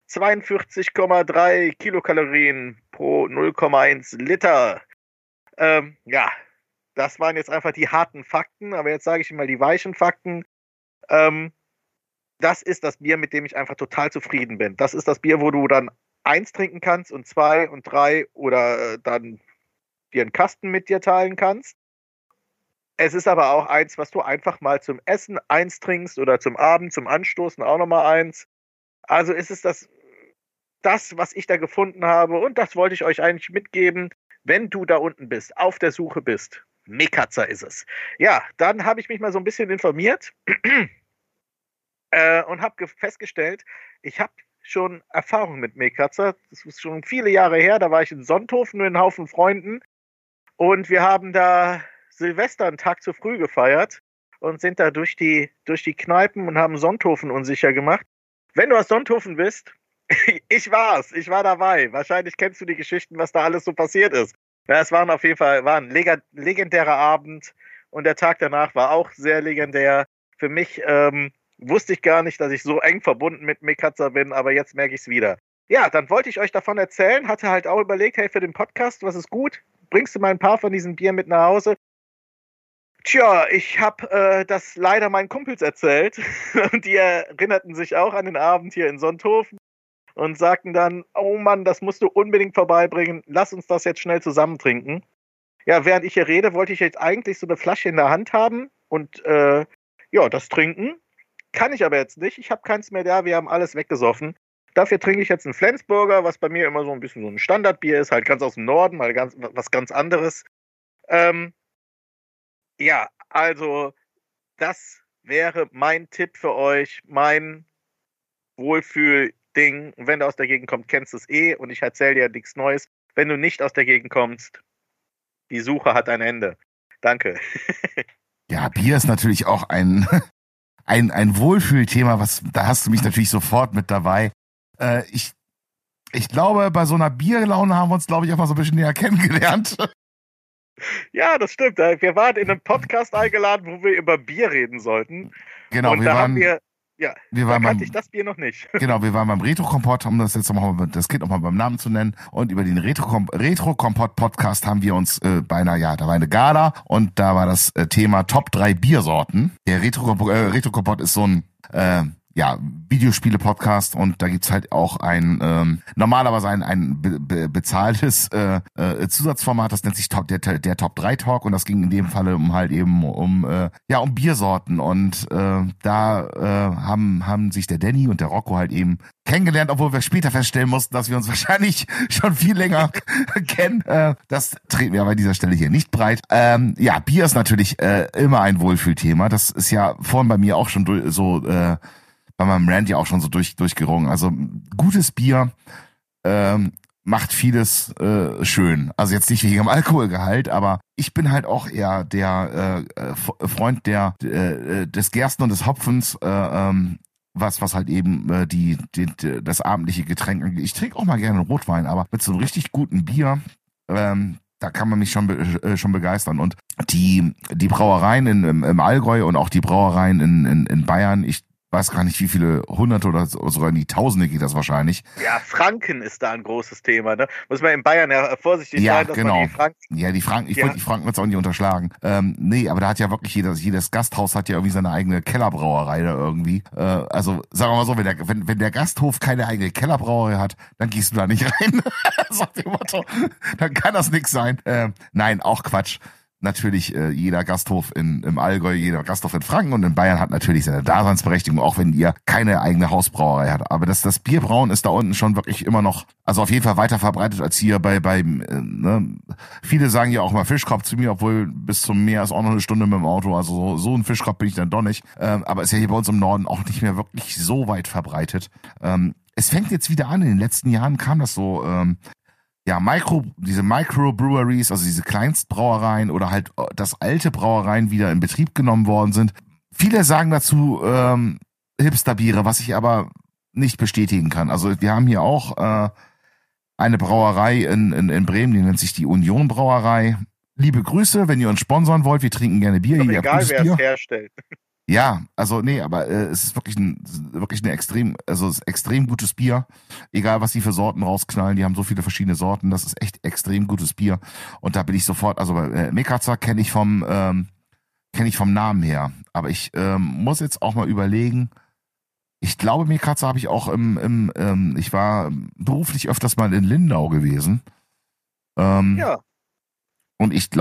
S2: 42,3 Kilokalorien pro 0,1 Liter. Das waren jetzt einfach die harten Fakten, aber jetzt sage ich mal die weichen Fakten. Das ist das Bier, mit dem ich einfach total zufrieden bin. Das ist das Bier, wo du dann 1 trinken kannst und 2 und 3 oder dann dir einen Kasten mit dir teilen kannst. Es ist aber auch eins, was du einfach mal zum Essen 1 trinkst oder zum Abend, zum Anstoßen auch nochmal 1. Also ist es das, was ich da gefunden habe, und das wollte ich euch eigentlich mitgeben, wenn du da unten bist, auf der Suche bist. Mekatzer ist es. Ja, dann habe ich mich mal so ein bisschen informiert und habe festgestellt, ich habe schon Erfahrung mit Mekatzer. Das ist schon viele Jahre her, da war ich in Sonthofen mit einem Haufen Freunden und wir haben da Silvester einen Tag zu früh gefeiert und sind da durch die Kneipen und haben Sonthofen unsicher gemacht. Wenn du aus Sonthofen bist, ich war dabei. Wahrscheinlich kennst du die Geschichten, was da alles so passiert ist. Ja, es war ein legendärer Abend und der Tag danach war auch sehr legendär. Für mich wusste ich gar nicht, dass ich so eng verbunden mit Mekatzer bin, aber jetzt merke ich es wieder. Ja, dann wollte ich euch davon erzählen, hatte halt auch überlegt, hey, für den Podcast, was ist gut? Bringst du mal ein paar von diesen Bier mit nach Hause? Tja, ich habe das leider meinen Kumpels erzählt und die erinnerten sich auch an den Abend hier in Sonthofen und sagten dann, oh Mann, das musst du unbedingt vorbeibringen, lass uns das jetzt schnell zusammen trinken. Ja, während ich hier rede, wollte ich jetzt eigentlich so eine Flasche in der Hand haben und das trinken. Kann ich aber jetzt nicht, ich habe keins mehr da, wir haben alles weggesoffen. Dafür trinke ich jetzt einen Flensburger, was bei mir immer so ein bisschen so ein Standardbier ist, halt ganz aus dem Norden, mal was ganz anderes. Ja, also das wäre mein Tipp für euch, mein Wohlfühl-Ding. Und wenn du aus der Gegend kommst, kennst du es eh und ich erzähle dir nichts Neues. Wenn du nicht aus der Gegend kommst, die Suche hat ein Ende. Danke.
S1: Ja, Bier ist natürlich auch ein Wohlfühlthema, da hast du mich natürlich sofort mit dabei. Ich glaube, bei so einer Bierlaune haben wir uns, glaube ich, auch mal so ein bisschen näher kennengelernt.
S2: Ja, das stimmt. Wir waren in einem Podcast eingeladen, wo wir über Bier reden sollten.
S1: Genau,
S2: und kannte ich das Bier noch nicht.
S1: Genau, wir waren beim Retro-Kompott, um das jetzt nochmal, das Kind nochmal beim Namen zu nennen. Und über den Retro-Kompott-Podcast haben wir uns da war eine Gala und da war das Thema Top 3 Biersorten. Der Retro-Kompott ist so ein Videospiele-Podcast und da gibt's halt auch normalerweise ein bezahltes Zusatzformat, das nennt sich der Top 3 Talk und das ging in dem Falle um Biersorten und da haben sich der Danny und der Rocco halt eben kennengelernt, obwohl wir später feststellen mussten, dass wir uns wahrscheinlich schon viel länger kennen. Das treten wir aber an dieser Stelle hier nicht breit. Bier ist natürlich immer ein Wohlfühlthema. Das ist ja vorhin bei mir auch schon bei meinem Rant ja auch schon so durchgerungen. Also gutes Bier macht vieles schön. Also jetzt nicht wegen dem Alkoholgehalt, aber ich bin halt auch eher der Freund des Gersten und des Hopfens, was halt eben das abendliche Getränk angeht. Ich trinke auch mal gerne Rotwein, aber mit so einem richtig guten Bier, da kann man mich schon begeistern. Und die Brauereien im Allgäu und auch die Brauereien in Bayern, ich weiß gar nicht, wie viele Hunderte oder sogar in die Tausende geht das wahrscheinlich.
S2: Ja, Franken ist da ein großes Thema, ne? Muss man in Bayern ja vorsichtig sein, dass
S1: genau.
S2: man die Franken...
S1: Ja, die Franken, ich wollte die Franken jetzt auch nicht unterschlagen. Nee, aber da hat ja wirklich jedes Gasthaus hat ja irgendwie seine eigene Kellerbrauerei da irgendwie. Also, sagen wir mal so, wenn der Gasthof keine eigene Kellerbrauerei hat, dann gehst du da nicht rein. Sagt dem Motto, dann kann das nix sein. Nein, auch Quatsch. Natürlich jeder Gasthof im Allgäu, jeder Gasthof in Franken und in Bayern hat natürlich seine Daseinsberechtigung, auch wenn ihr keine eigene Hausbrauerei habt. Aber das Bierbrauen ist da unten schon wirklich immer noch, also auf jeden Fall weiter verbreitet als hier viele sagen ja auch mal Fischkopf zu mir, obwohl bis zum Meer ist auch noch eine Stunde mit dem Auto, also so ein Fischkopf bin ich dann doch nicht. Aber ist ja hier bei uns im Norden auch nicht mehr wirklich so weit verbreitet. Es fängt jetzt wieder an, in den letzten Jahren kam das so, diese Microbreweries, also diese Kleinstbrauereien oder halt das alte Brauereien wieder in Betrieb genommen worden sind. Viele sagen dazu Hipsterbiere, was ich aber nicht bestätigen kann. Also wir haben hier auch eine Brauerei in Bremen, die nennt sich die Union Brauerei. Liebe Grüße, wenn ihr uns sponsern wollt, wir trinken gerne Bier.
S2: Doch egal, wer es herstellt.
S1: Ja, also nee, aber es ist wirklich extrem gutes Bier. Egal, was die für Sorten rausknallen, die haben so viele verschiedene Sorten, das ist echt extrem gutes Bier. Und da bin ich sofort, also Mekatzer kenne ich vom kenne ich vom Namen her. Aber ich muss jetzt auch mal überlegen. Ich glaube, Mekatzer habe ich auch ich war beruflich öfters mal in Lindau gewesen.
S2: Ja.
S1: Und ich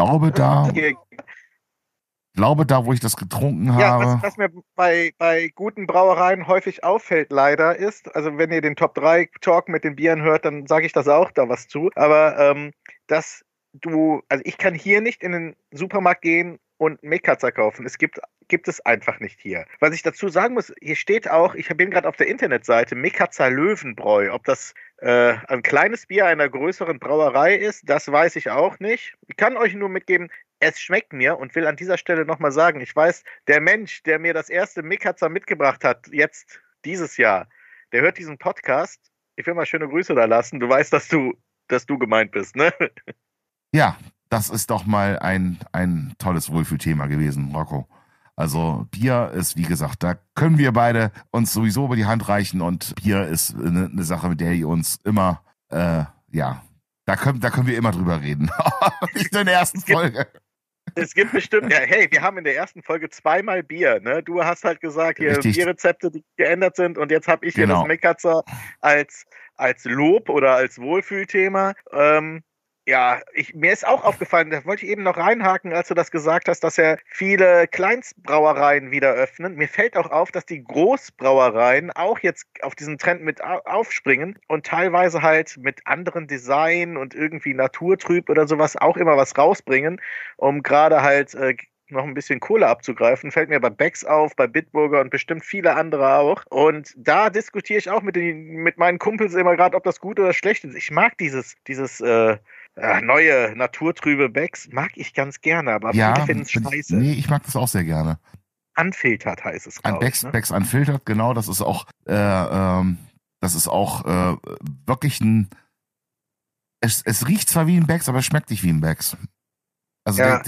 S1: glaube da, wo ich das getrunken
S2: Ja,
S1: habe.
S2: was mir bei guten Brauereien häufig auffällt, leider ist, also wenn ihr den Top 3 Talk mit den Bieren hört, dann sage ich das auch da was zu, aber also ich kann hier nicht in den Supermarkt gehen und Mekatzer kaufen. Gibt es einfach nicht hier. Was ich dazu sagen muss, hier steht auch, ich bin gerade auf der Internetseite, Mekatzer Löwenbräu. Ob das ein kleines Bier einer größeren Brauerei ist, das weiß ich auch nicht. Ich kann euch nur mitgeben, es schmeckt mir und will an dieser Stelle nochmal sagen, ich weiß, der Mensch, der mir das erste Mekatzer mitgebracht hat, jetzt dieses Jahr, der hört diesen Podcast. Ich will mal schöne Grüße da lassen. Du weißt, dass du gemeint bist, ne?
S1: Ja, das ist doch mal ein tolles Wohlfühlthema gewesen, Rocco. Also Bier ist, wie gesagt, da können wir beide uns sowieso über die Hand reichen und Bier ist eine Sache, mit der ihr uns immer, da können wir immer drüber reden. Nicht nur in der ersten Folge.
S2: Es gibt bestimmt, ja, hey, wir haben in der ersten Folge zweimal Bier, ne? Du hast halt gesagt, hier Bierrezepte, die geändert sind und jetzt habe ich hier das Mekatzer als Lob oder als Wohlfühlthema. Ja, mir ist auch aufgefallen, da wollte ich eben noch reinhaken, als du das gesagt hast, dass ja viele Kleinstbrauereien wieder öffnen. Mir fällt auch auf, dass die Großbrauereien auch jetzt auf diesen Trend mit aufspringen und teilweise halt mit anderen Design und irgendwie naturtrüb oder sowas auch immer was rausbringen, um gerade halt noch ein bisschen Kohle abzugreifen. Fällt mir bei Becks auf, bei Bitburger und bestimmt viele andere auch. Und da diskutiere ich auch mit meinen Kumpels immer gerade, ob das gut oder schlecht ist. Ich mag dieses neue naturtrübe Becks mag ich ganz gerne, aber viele finden es scheiße.
S1: Nee, ich mag das auch sehr gerne.
S2: Unfiltert heißt es, glaube ich. Ne?
S1: Becks Unfiltered, genau, das ist auch wirklich es riecht zwar wie ein Becks, aber es schmeckt nicht wie ein Becks. Also
S2: ja.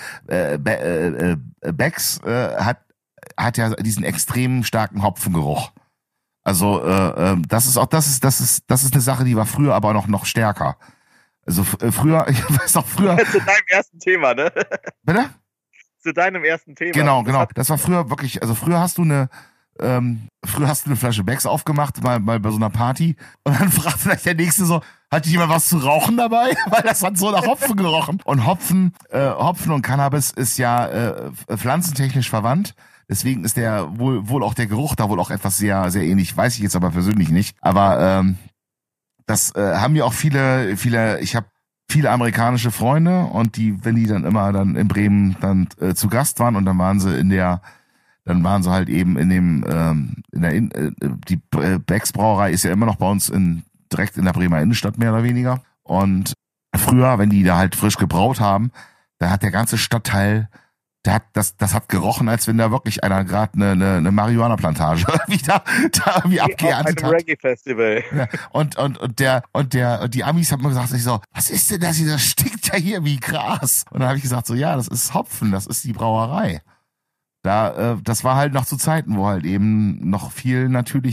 S1: Becks hat ja diesen extrem starken Hopfengeruch. Also das ist eine Sache, die war früher aber noch stärker. Also früher, ich weiß noch früher.
S2: Zu deinem ersten Thema, ne?
S1: Bitte?
S2: Zu deinem ersten Thema.
S1: Genau. Das war früher wirklich, also früher hast du eine Flasche Becks aufgemacht, mal bei so einer Party, und dann fragt vielleicht der Nächste so, hat jemand was zu rauchen dabei? Weil das hat so nach Hopfen gerochen. Und Hopfen und Cannabis ist ja pflanzentechnisch verwandt. Deswegen ist der wohl auch der Geruch da wohl auch etwas sehr, sehr ähnlich. Weiß ich jetzt aber persönlich nicht. Aber das haben ja auch viele, ich habe viele amerikanische Freunde und wenn die dann immer dann in Bremen dann zu Gast waren und dann waren sie halt eben die Becks Brauerei ist ja immer noch bei uns direkt in der Bremer Innenstadt mehr oder weniger. Und früher, wenn die da halt frisch gebraut haben, da hat der ganze Stadtteil, das hat gerochen, als wenn da wirklich einer gerade eine Marihuana-Plantage irgendwie abgeerntet hat. Auf einem
S2: Reggae-Festival.
S1: Ja, und die Amis haben mir gesagt, was ist denn das hier? Das stinkt ja hier wie Gras. Und dann habe ich gesagt, so, ja, das ist Hopfen, das ist die Brauerei. Das war halt noch zu Zeiten, wo halt eben noch viel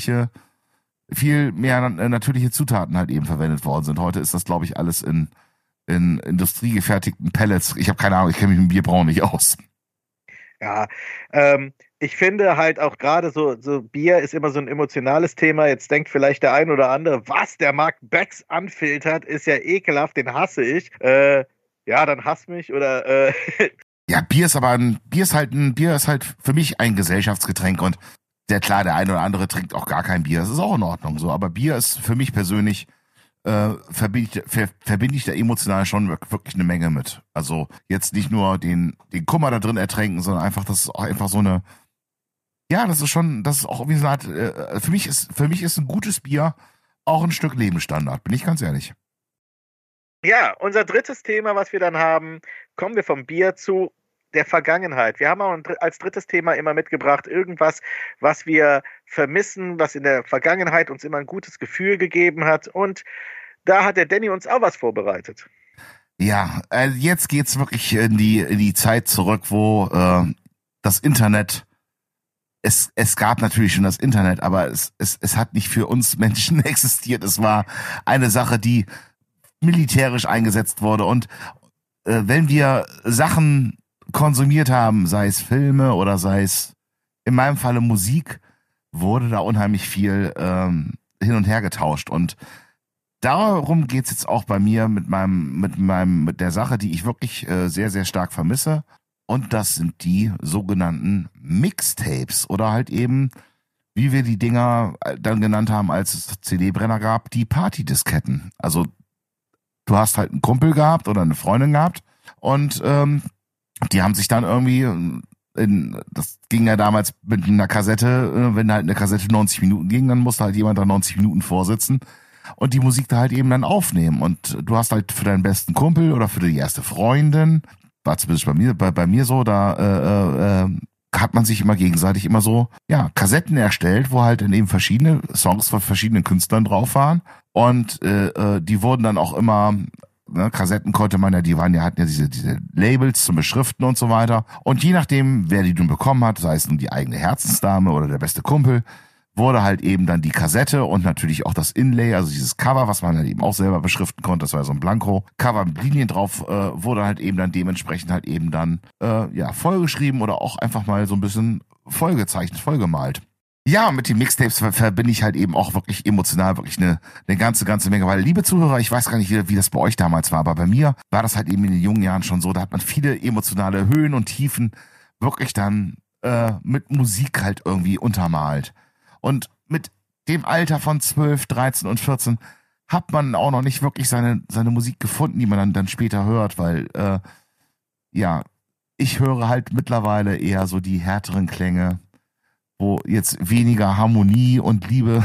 S1: mehr natürliche Zutaten halt eben verwendet worden sind. Heute ist das, glaube ich, alles in industriegefertigten Pellets. Ich habe keine Ahnung, ich kenne mich mit Bierbrauen nicht aus.
S2: Ja, ich finde halt auch gerade so Bier ist immer so ein emotionales Thema. Jetzt denkt vielleicht der ein oder andere, was, der mag Becks Unfiltered, ist ja ekelhaft, den hasse ich. Ja, dann hass mich oder
S1: Ja, Bier ist halt für mich ein Gesellschaftsgetränk und der ein oder andere trinkt auch gar kein Bier. Das ist auch in Ordnung so. Aber Bier ist für mich persönlich verbinde ich da emotional schon wirklich eine Menge mit. Also jetzt nicht nur den Kummer da drin ertränken, sondern einfach, das ist auch einfach so eine, ja, das ist auch wie so eine Art, für mich ist ein gutes Bier auch ein Stück Lebensstandard, bin ich ganz ehrlich.
S2: Ja, unser drittes Thema, was wir dann haben, kommen wir vom Bier zu der Vergangenheit. Wir haben auch als drittes Thema immer mitgebracht, irgendwas, was wir vermissen, was in der Vergangenheit uns immer ein gutes Gefühl gegeben hat. Und da hat der Danny uns auch was vorbereitet.
S1: Ja, jetzt geht's wirklich in die Zeit zurück, wo das Internet, es gab natürlich schon das Internet, aber es hat nicht für uns Menschen existiert. Es war eine Sache, die militärisch eingesetzt wurde. Und wenn wir Sachen konsumiert haben, sei es Filme oder sei es in meinem Falle Musik, wurde da unheimlich viel hin und her getauscht. Und darum geht's jetzt auch bei mir mit der Sache, die ich wirklich sehr, sehr stark vermisse. Und das sind die sogenannten Mixtapes oder halt eben, wie wir die Dinger dann genannt haben, als es CD-Brenner gab, die Partydisketten. Also du hast halt einen Kumpel gehabt oder eine Freundin gehabt und die haben sich dann irgendwie, das ging ja damals mit einer Kassette, wenn halt eine Kassette 90 Minuten ging, dann musste halt jemand da 90 Minuten vorsitzen und die Musik da halt eben dann aufnehmen. Und du hast halt für deinen besten Kumpel oder für die erste Freundin, war zumindest bei mir so, da hat man sich immer gegenseitig immer so, ja, Kassetten erstellt, wo halt dann eben verschiedene Songs von verschiedenen Künstlern drauf waren. Und die wurden dann auch immer, ne, Kassetten konnte man ja, hatten ja diese Labels zum Beschriften und so weiter. Und je nachdem, wer die nun bekommen hat, sei es nun die eigene Herzensdame oder der beste Kumpel, wurde halt eben dann die Kassette und natürlich auch das Inlay, also dieses Cover, was man dann eben auch selber beschriften konnte, das war ja so ein Blanko-Cover mit Linien drauf, wurde halt eben dann dementsprechend halt eben dann vollgeschrieben oder auch einfach mal so ein bisschen vollgezeichnet, vollgemalt. Ja, mit den Mixtapes verbinde ich halt eben auch wirklich emotional wirklich eine ganze Menge. Weil, liebe Zuhörer, ich weiß gar nicht, wie das bei euch damals war, aber bei mir war das halt eben in den jungen Jahren schon so, da hat man viele emotionale Höhen und Tiefen wirklich dann mit Musik halt irgendwie untermalt. Und mit dem Alter von 12, 13 und 14 hat man auch noch nicht wirklich seine Musik gefunden, die man dann später hört, weil ich höre halt mittlerweile eher so die härteren Klänge, wo jetzt weniger Harmonie und Liebe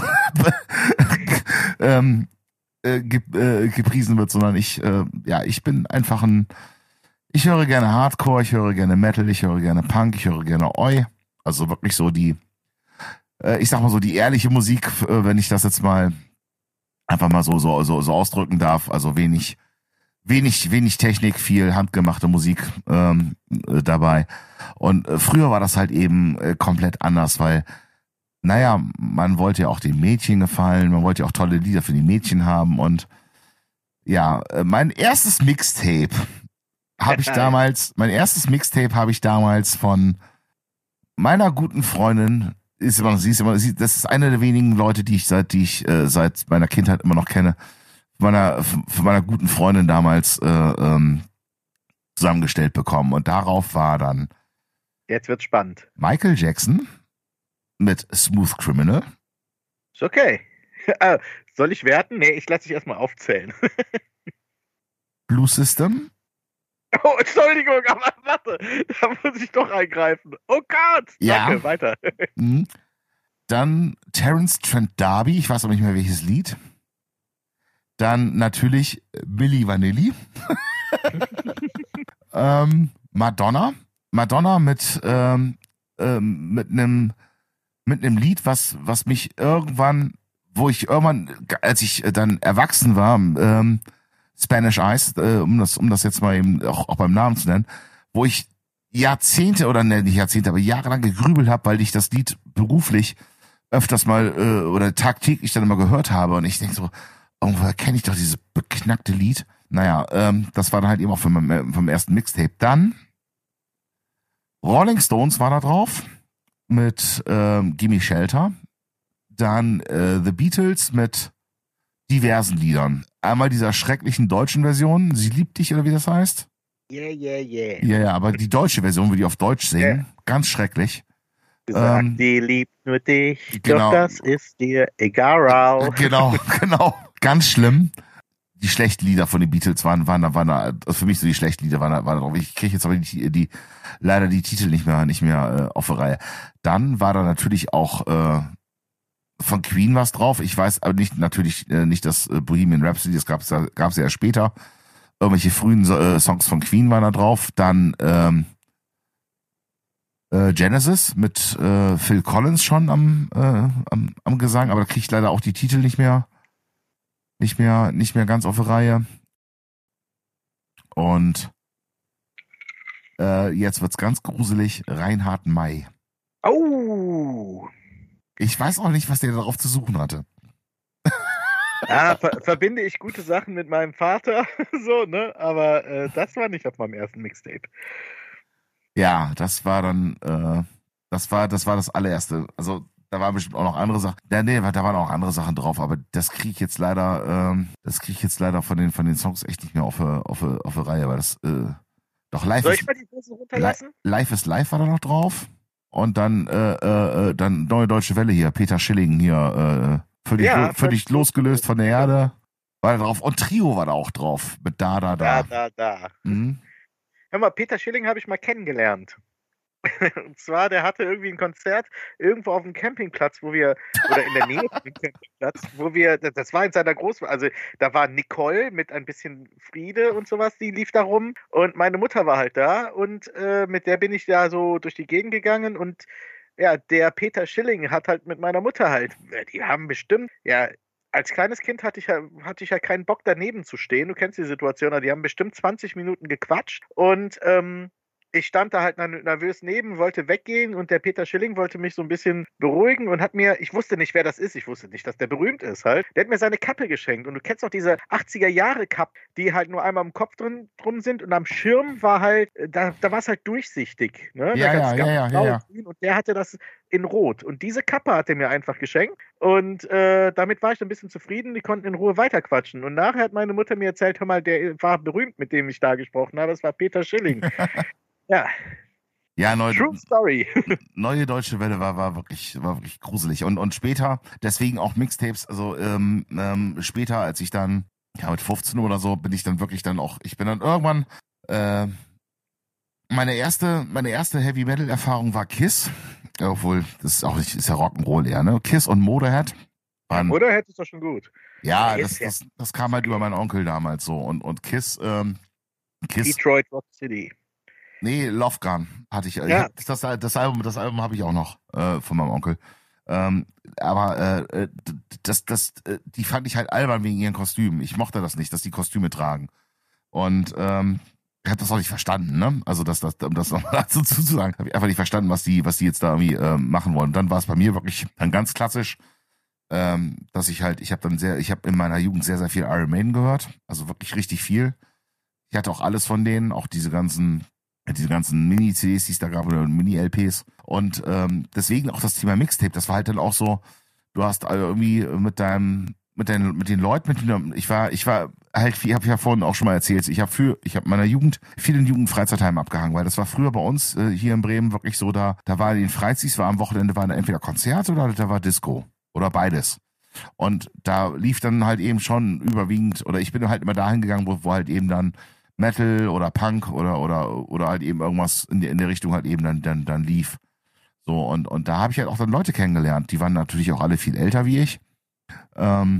S1: gepriesen wird, sondern ich bin einfach ich höre gerne Hardcore, ich höre gerne Metal, ich höre gerne Punk, ich höre gerne Oi, also wirklich so ich sag mal so die ehrliche Musik, wenn ich das jetzt mal einfach mal so ausdrücken darf, also wenig Technik, viel handgemachte Musik dabei. Und früher war das halt eben komplett anders, weil, naja, man wollte ja auch den Mädchen gefallen, man wollte ja auch tolle Lieder für die Mädchen haben. Und ja, mein erstes Mixtape habe ich damals von meiner guten Freundin, das ist eine der wenigen Leute, die ich seit meiner Kindheit immer noch kenne, von meiner guten Freundin damals zusammengestellt bekommen. Und darauf war dann
S2: Jetzt wird's spannend.
S1: Michael Jackson mit Smooth Criminal.
S2: Ist okay. Soll ich werten? Nee, ich lasse dich erstmal aufzählen.
S1: Blue System.
S2: Oh, Entschuldigung, aber warte, da muss ich doch eingreifen. Oh Gott!
S1: Ja.
S2: Danke, weiter.
S1: Dann Terence Trent D'Arby, ich weiß aber nicht mehr welches Lied. Dann natürlich Milli Vanilli. Madonna mit einem Lied, was mich irgendwann, als ich dann erwachsen war, Spanish Eyes, um das jetzt mal eben auch beim Namen zu nennen, wo ich jahrelang gegrübelt habe, weil ich das Lied beruflich öfters mal oder tagtäglich dann immer gehört habe. Und ich denke so, irgendwoher kenne ich doch dieses beknackte Lied. Naja, das war dann halt eben auch vom ersten Mixtape. Dann Rolling Stones war da drauf mit Gimme Shelter. Dann The Beatles mit diversen Liedern. Einmal dieser schrecklichen deutschen Version, Sie liebt dich oder wie das heißt.
S2: Yeah.
S1: Ja, aber die deutsche Version, wo die auf Deutsch singen, ganz schrecklich.
S2: Gesagt, die liebt nur dich,
S1: genau.
S2: Doch das ist dir egal.
S1: Genau, ganz schlimm. Die schlechten Lieder von den Beatles waren da, für mich so die schlechten Lieder waren da drauf. Ich kriege jetzt aber leider die Titel nicht mehr auf die Reihe. Dann war da natürlich auch von Queen was drauf. Ich weiß aber nicht das Bohemian Rhapsody, das gab's ja erst später. Irgendwelche frühen Songs von Queen waren da drauf. Dann Genesis mit Phil Collins schon am Gesang, aber da kriege ich leider auch die Titel nicht mehr ganz auf die Reihe. Und jetzt wird's ganz gruselig. Reinhard May.
S2: Oh!
S1: Ich weiß auch nicht, was der darauf zu suchen hatte.
S2: Ja, verbinde ich gute Sachen mit meinem Vater, so, ne? Aber das war nicht auf meinem ersten Mixtape.
S1: Ja, das war dann, das war das allererste. Also da waren bestimmt auch noch andere Sachen. Ja, nee, da waren auch andere Sachen drauf, aber das kriege ich jetzt leider von den Songs echt nicht mehr auf die Reihe, weil das, doch
S2: Soll ich mal die Hose runterlassen?
S1: Life is Life war da noch drauf. Und dann Neue Deutsche Welle hier, Peter Schilling hier, völlig losgelöst von der Erde, war da drauf. Und Trio war da auch drauf, mit
S2: Da.
S1: Mhm.
S2: Hör mal, Peter Schilling habe ich mal kennengelernt. Und zwar, der hatte irgendwie ein Konzert irgendwo auf dem Campingplatz, oder in der Nähe von dem Campingplatz, das war in seiner also da war Nicole mit ein bisschen Friede und sowas, die lief da rum und meine Mutter war halt da und mit der bin ich da so durch die Gegend gegangen und ja, der Peter Schilling hat halt mit meiner Mutter halt, die haben bestimmt, ja, als kleines Kind hatte ich ja keinen Bock daneben zu stehen, du kennst die Situation, aber die haben bestimmt 20 Minuten gequatscht und ich stand da halt nervös neben, wollte weggehen und der Peter Schilling wollte mich so ein bisschen beruhigen und ich wusste nicht, wer das ist, ich wusste nicht, dass der berühmt ist halt. Der hat mir seine Kappe geschenkt und du kennst doch diese 80er-Jahre-Kapp, die halt nur einmal im Kopf drum sind und am Schirm war halt, da war es halt durchsichtig. Ne?
S1: Ja.
S2: Und der hatte das in Rot und diese Kappe hat er mir einfach geschenkt und damit war ich ein bisschen zufrieden, die konnten in Ruhe weiterquatschen und nachher hat meine Mutter mir erzählt, hör mal, der war berühmt, mit dem ich da gesprochen habe, es war Peter Schilling. Ja,
S1: Ja,
S2: True Story.
S1: Neue Deutsche Welle war wirklich gruselig. Und später, deswegen auch Mixtapes, also später, als ich dann, ja, mit 15 oder so, bin ich dann wirklich dann auch, ich bin dann irgendwann, meine erste Heavy Metal Erfahrung war Kiss, obwohl, das ist auch nicht, ist ja Rock'n'Roll eher, ne? Kiss und Motorhead.
S2: Motorhead ist doch schon gut.
S1: Ja, das kam halt über meinen Onkel damals so. Und Kiss,
S2: Detroit Rock City.
S1: Nee, Love Gun hatte ich.
S2: Ja.
S1: Das Album habe ich auch noch von meinem Onkel. Aber die fand ich halt albern wegen ihren Kostümen. Ich mochte das nicht, dass die Kostüme tragen. Und ich habe das auch nicht verstanden, ne? Also um das noch dazu zu sagen, habe ich einfach nicht verstanden, was die jetzt da irgendwie machen wollen. Und dann war es bei mir wirklich dann ganz klassisch, dass ich habe in meiner Jugend sehr, sehr viel Iron Maiden gehört. Also wirklich richtig viel. Ich hatte auch alles von denen, auch diese ganzen Mini-CDs, die es da gab, oder Mini-LPs. Und deswegen auch das Thema Mixtape, das war halt dann auch so, du hast irgendwie mit den Leuten, mit denen ich war halt, ich habe ja vorhin auch schon mal erzählt, ich habe in meiner Jugend viel in Jugendfreizeitheim abgehangen, weil das war früher bei uns hier in Bremen wirklich so, da war in den Freizis, war am Wochenende war da entweder Konzert oder da war Disco oder beides. Und da lief dann halt eben schon überwiegend, oder ich bin halt immer dahin gegangen, wo halt eben dann Metal oder Punk oder halt eben irgendwas in der Richtung halt eben dann lief. So, und da habe ich halt auch dann Leute kennengelernt, die waren natürlich auch alle viel älter wie ich. Die haben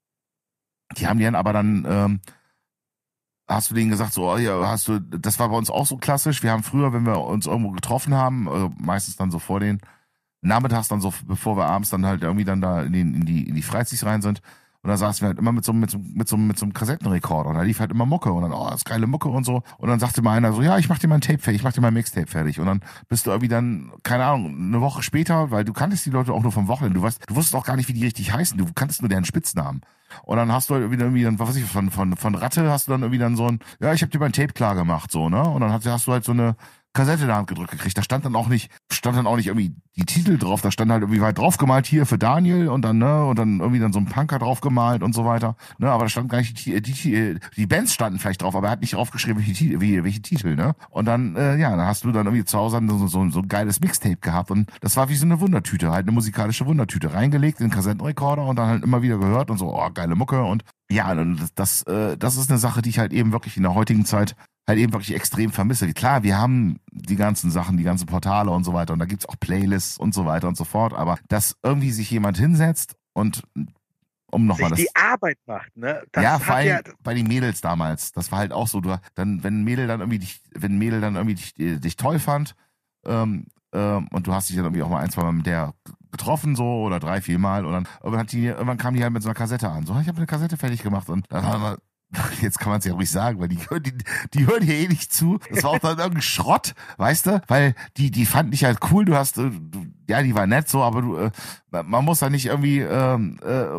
S1: die dann aber dann, hast du denen gesagt, so, ja, das war bei uns auch so klassisch. Wir haben früher, wenn wir uns irgendwo getroffen haben, meistens dann so vor den Nachmittags dann so, bevor wir abends dann halt irgendwie dann da in die Freizis rein sind. Und da saßen wir halt immer mit so einem Kassettenrekorder und da lief halt immer Mucke und dann, das ist geile Mucke und so. Und dann sagte mal einer so, ja, ich mach dir mal ein Tape fertig, ich mach dir mal ein Mixtape fertig. Und dann bist du irgendwie dann, keine Ahnung, eine Woche später, weil du kanntest die Leute auch nur vom Wochenende, du wusstest auch gar nicht, wie die richtig heißen, du kanntest nur deren Spitznamen. Und dann hast du halt irgendwie dann, was weiß ich, von Ratte hast du dann irgendwie dann so ein, ja, ich hab dir mein Tape klar gemacht, so, ne? Und dann hast du halt so eine Kassette in der Hand gedrückt gekriegt. Da stand dann auch nicht irgendwie die Titel drauf, da stand halt irgendwie weit drauf gemalt, hier für Daniel und dann irgendwie dann so ein Punker drauf gemalt und so weiter. Ne, aber da stand gar nicht die Bands standen vielleicht drauf, aber er hat nicht draufgeschrieben, welche Titel, ne? Und dann, dann hast du dann irgendwie zu Hause so ein geiles Mixtape gehabt und das war wie so eine Wundertüte, halt eine musikalische Wundertüte, reingelegt in den Kassettenrekorder und dann halt immer wieder gehört und so, oh, geile Mucke und ja, das ist eine Sache, die ich halt eben wirklich in der heutigen Zeit halt eben wirklich extrem vermisse. Klar, wir haben die ganzen Sachen, die ganzen Portale und so weiter und da gibt's auch Playlists und so weiter und so fort, aber dass irgendwie sich jemand hinsetzt und
S2: die Arbeit macht, ne?
S1: Das vor allem bei den Mädels damals, das war halt auch so, wenn ein Mädel dann irgendwie dich toll fand, und du hast dich dann irgendwie auch mal 1, 2 Mal mit der getroffen so oder 3, 4 Mal und dann irgendwann kam die halt mit so einer Kassette an. So, ich habe eine Kassette fertig gemacht und dann haben wir, jetzt kann man es ja ruhig sagen, weil die hören hier eh nicht zu. Das war auch dann irgendein Schrott, weißt du? Weil die fanden dich halt cool, die war nett so, aber man muss da nicht irgendwie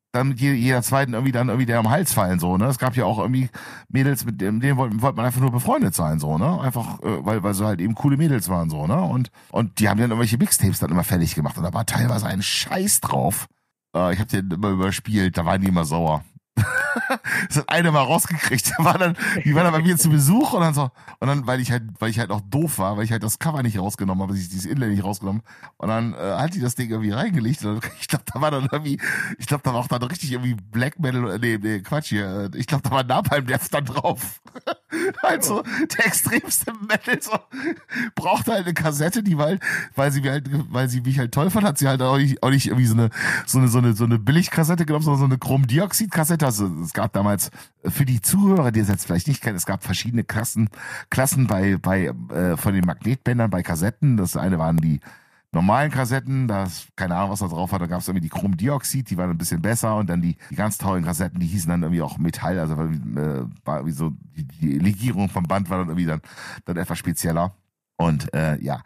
S1: dann mit jeder zweiten irgendwie der am Hals fallen, so, ne? Es gab ja auch irgendwie Mädels, mit denen wollte man einfach nur befreundet sein, so, ne? Einfach, weil sie halt eben coole Mädels waren, so, ne? Und die haben dann irgendwelche Mixtapes dann immer fertig gemacht und da war teilweise ein Scheiß drauf. Ich hab den immer überspielt, da waren die immer sauer. Das hat eine mal rausgekriegt. Die war dann bei mir zu Besuch und dann, weil ich halt auch doof war, weil ich halt das Cover nicht rausgenommen habe, dieses Inlay nicht rausgenommen. Und dann hat die das Ding irgendwie reingelegt. Und ich glaube, da war auch dann richtig irgendwie Black Metal, nee, Quatsch hier. Ich glaube, da war Napalm Death dann drauf. Also der extremste Metal so, brauchte halt eine Kassette, die weil sie mich halt toll fand, hat sie halt auch nicht irgendwie so eine Billigkassette genommen, sondern so eine Chromdioxid-Kassette. Also es gab damals für die Zuhörer, die es jetzt vielleicht nicht kennen, es gab verschiedene Klassen von den Magnetbändern bei Kassetten. Das eine waren die normalen Kassetten, keine Ahnung, was da drauf war, da gab es irgendwie die Chromdioxid, die waren ein bisschen besser und dann die ganz teuren Kassetten, die hießen dann irgendwie auch Metall, also war wie so die Legierung vom Band war dann irgendwie dann etwas spezieller. Und ja,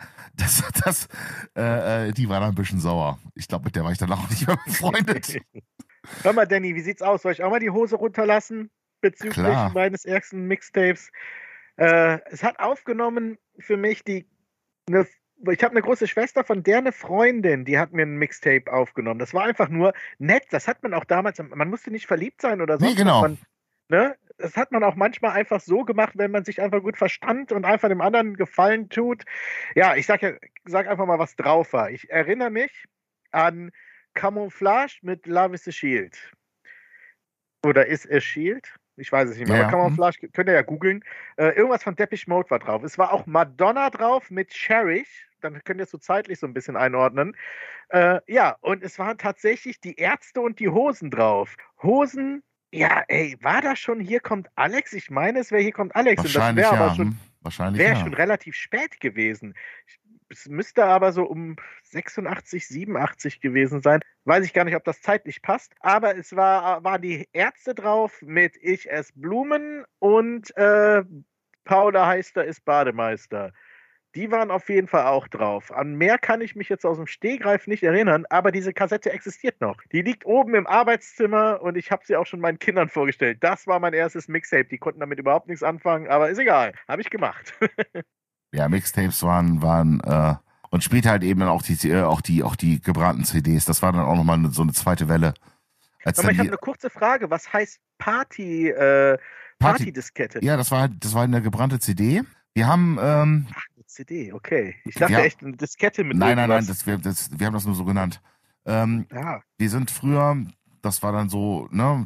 S1: die war dann ein bisschen sauer. Ich glaube, mit der war ich dann auch nicht mehr befreundet.
S2: Hör mal, Danny, wie sieht's aus? Soll ich auch mal die Hose runterlassen bezüglich meines ersten Mixtapes? Es hat aufgenommen für mich ich habe eine große Schwester, von der eine Freundin, die hat mir ein Mixtape aufgenommen. Das war einfach nur nett. Das hat man auch damals, man musste nicht verliebt sein oder so.
S1: Nee, genau.
S2: Das hat man auch manchmal einfach so gemacht, wenn man sich einfach gut verstand und einfach dem anderen Gefallen tut. Ja, ich sag einfach mal, was drauf war. Ich erinnere mich an Camouflage mit Love is a Shield. Oder Is a Shield? Ich weiß es nicht mehr.
S1: Ja.
S2: Aber Camouflage könnt ihr ja googeln. Irgendwas von Depeche Mode war drauf. Es war auch Madonna drauf mit Cherish. Dann könnt ihr es so zeitlich so ein bisschen einordnen. Ja, und es waren tatsächlich die Ärzte und die Hosen drauf. Hosen, ja, ey, war das schon Hier kommt Alex? Ich meine, es wäre Hier kommt Alex.
S1: Wahrscheinlich,
S2: und das
S1: wäre
S2: schon relativ spät gewesen. Es müsste aber so um 86, 87 gewesen sein. Weiß ich gar nicht, ob das zeitlich passt. Aber es waren die Ärzte drauf mit Ich ess Blumen und Paula Heister ist Bademeister. Die waren auf jeden Fall auch drauf. An mehr kann ich mich jetzt aus dem Stehgreif nicht erinnern, aber diese Kassette existiert noch. Die liegt oben im Arbeitszimmer und ich habe sie auch schon meinen Kindern vorgestellt. Das war mein erstes Mixtape. Die konnten damit überhaupt nichts anfangen, aber ist egal. Habe ich gemacht.
S1: Ja, Mixtapes waren und später halt eben dann auch die gebrannten CDs. Das war dann auch nochmal
S2: so
S1: eine zweite Welle.
S2: Aber ich habe eine kurze Frage. Was heißt Party-Diskette?
S1: Ja, das war eine gebrannte CD. Wir haben
S2: eine CD, okay. Ich dachte echt eine Diskette mit
S1: Nein, wir haben das nur so genannt. Wir sind früher, das war dann so, ne,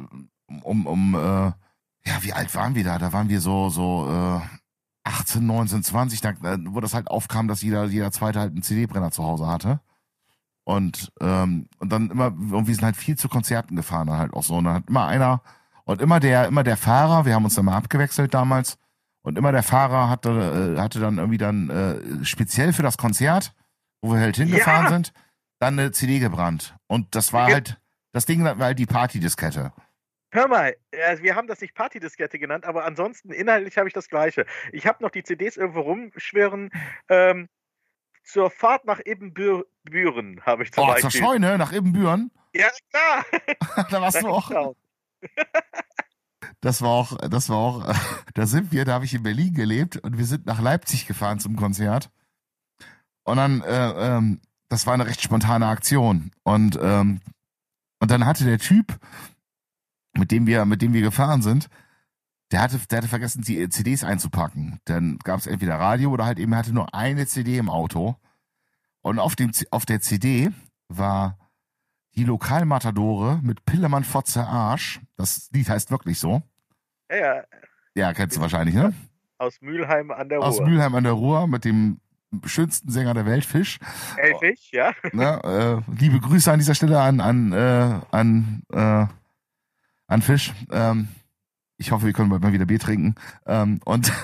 S1: ja, wie alt waren wir da? Da waren wir so 18, 19, 20, wo das halt aufkam, dass jeder Zweite halt einen CD-Brenner zu Hause hatte. Und dann immer, und wir sind halt viel zu Konzerten gefahren, dann halt auch so. Und dann hat immer einer, und immer der Fahrer, wir haben uns dann mal abgewechselt damals, und immer der Fahrer hatte dann irgendwie speziell für das Konzert, wo wir halt hingefahren sind, dann eine CD gebrannt. Und das war halt, das Ding war halt die Partydiskette.
S2: Hör mal, wir haben das nicht Partydiskette genannt, aber ansonsten inhaltlich habe ich das Gleiche. Ich habe noch die CDs irgendwo rumschwirren. Zur Fahrt nach Ibbenbüren habe ich zum Beispiel.
S1: Zur Scheune nach Ibbenbüren?
S2: Ja, klar.
S1: Da warst du auch. Das war auch, da habe ich in Berlin gelebt und wir sind nach Leipzig gefahren zum Konzert. Und dann, das war eine recht spontane Aktion. Und dann hatte der Typ, mit dem wir gefahren sind, der hatte vergessen, die CDs einzupacken. Dann gab es entweder Radio oder halt eben, er hatte nur eine CD im Auto. Und auf der CD war die Lokalmatadore mit Pillemann Fotze Arsch. Das Lied heißt wirklich so.
S2: Ja.
S1: Ja, kennst du wahrscheinlich, ne?
S2: Aus Mülheim an der Ruhr.
S1: Aus Mülheim an der Ruhr mit dem schönsten Sänger der Welt, Fisch.
S2: Fisch, ja.
S1: Ne, liebe Grüße an dieser Stelle an Fisch. Ich hoffe, wir können bald mal wieder Bier trinken. Dann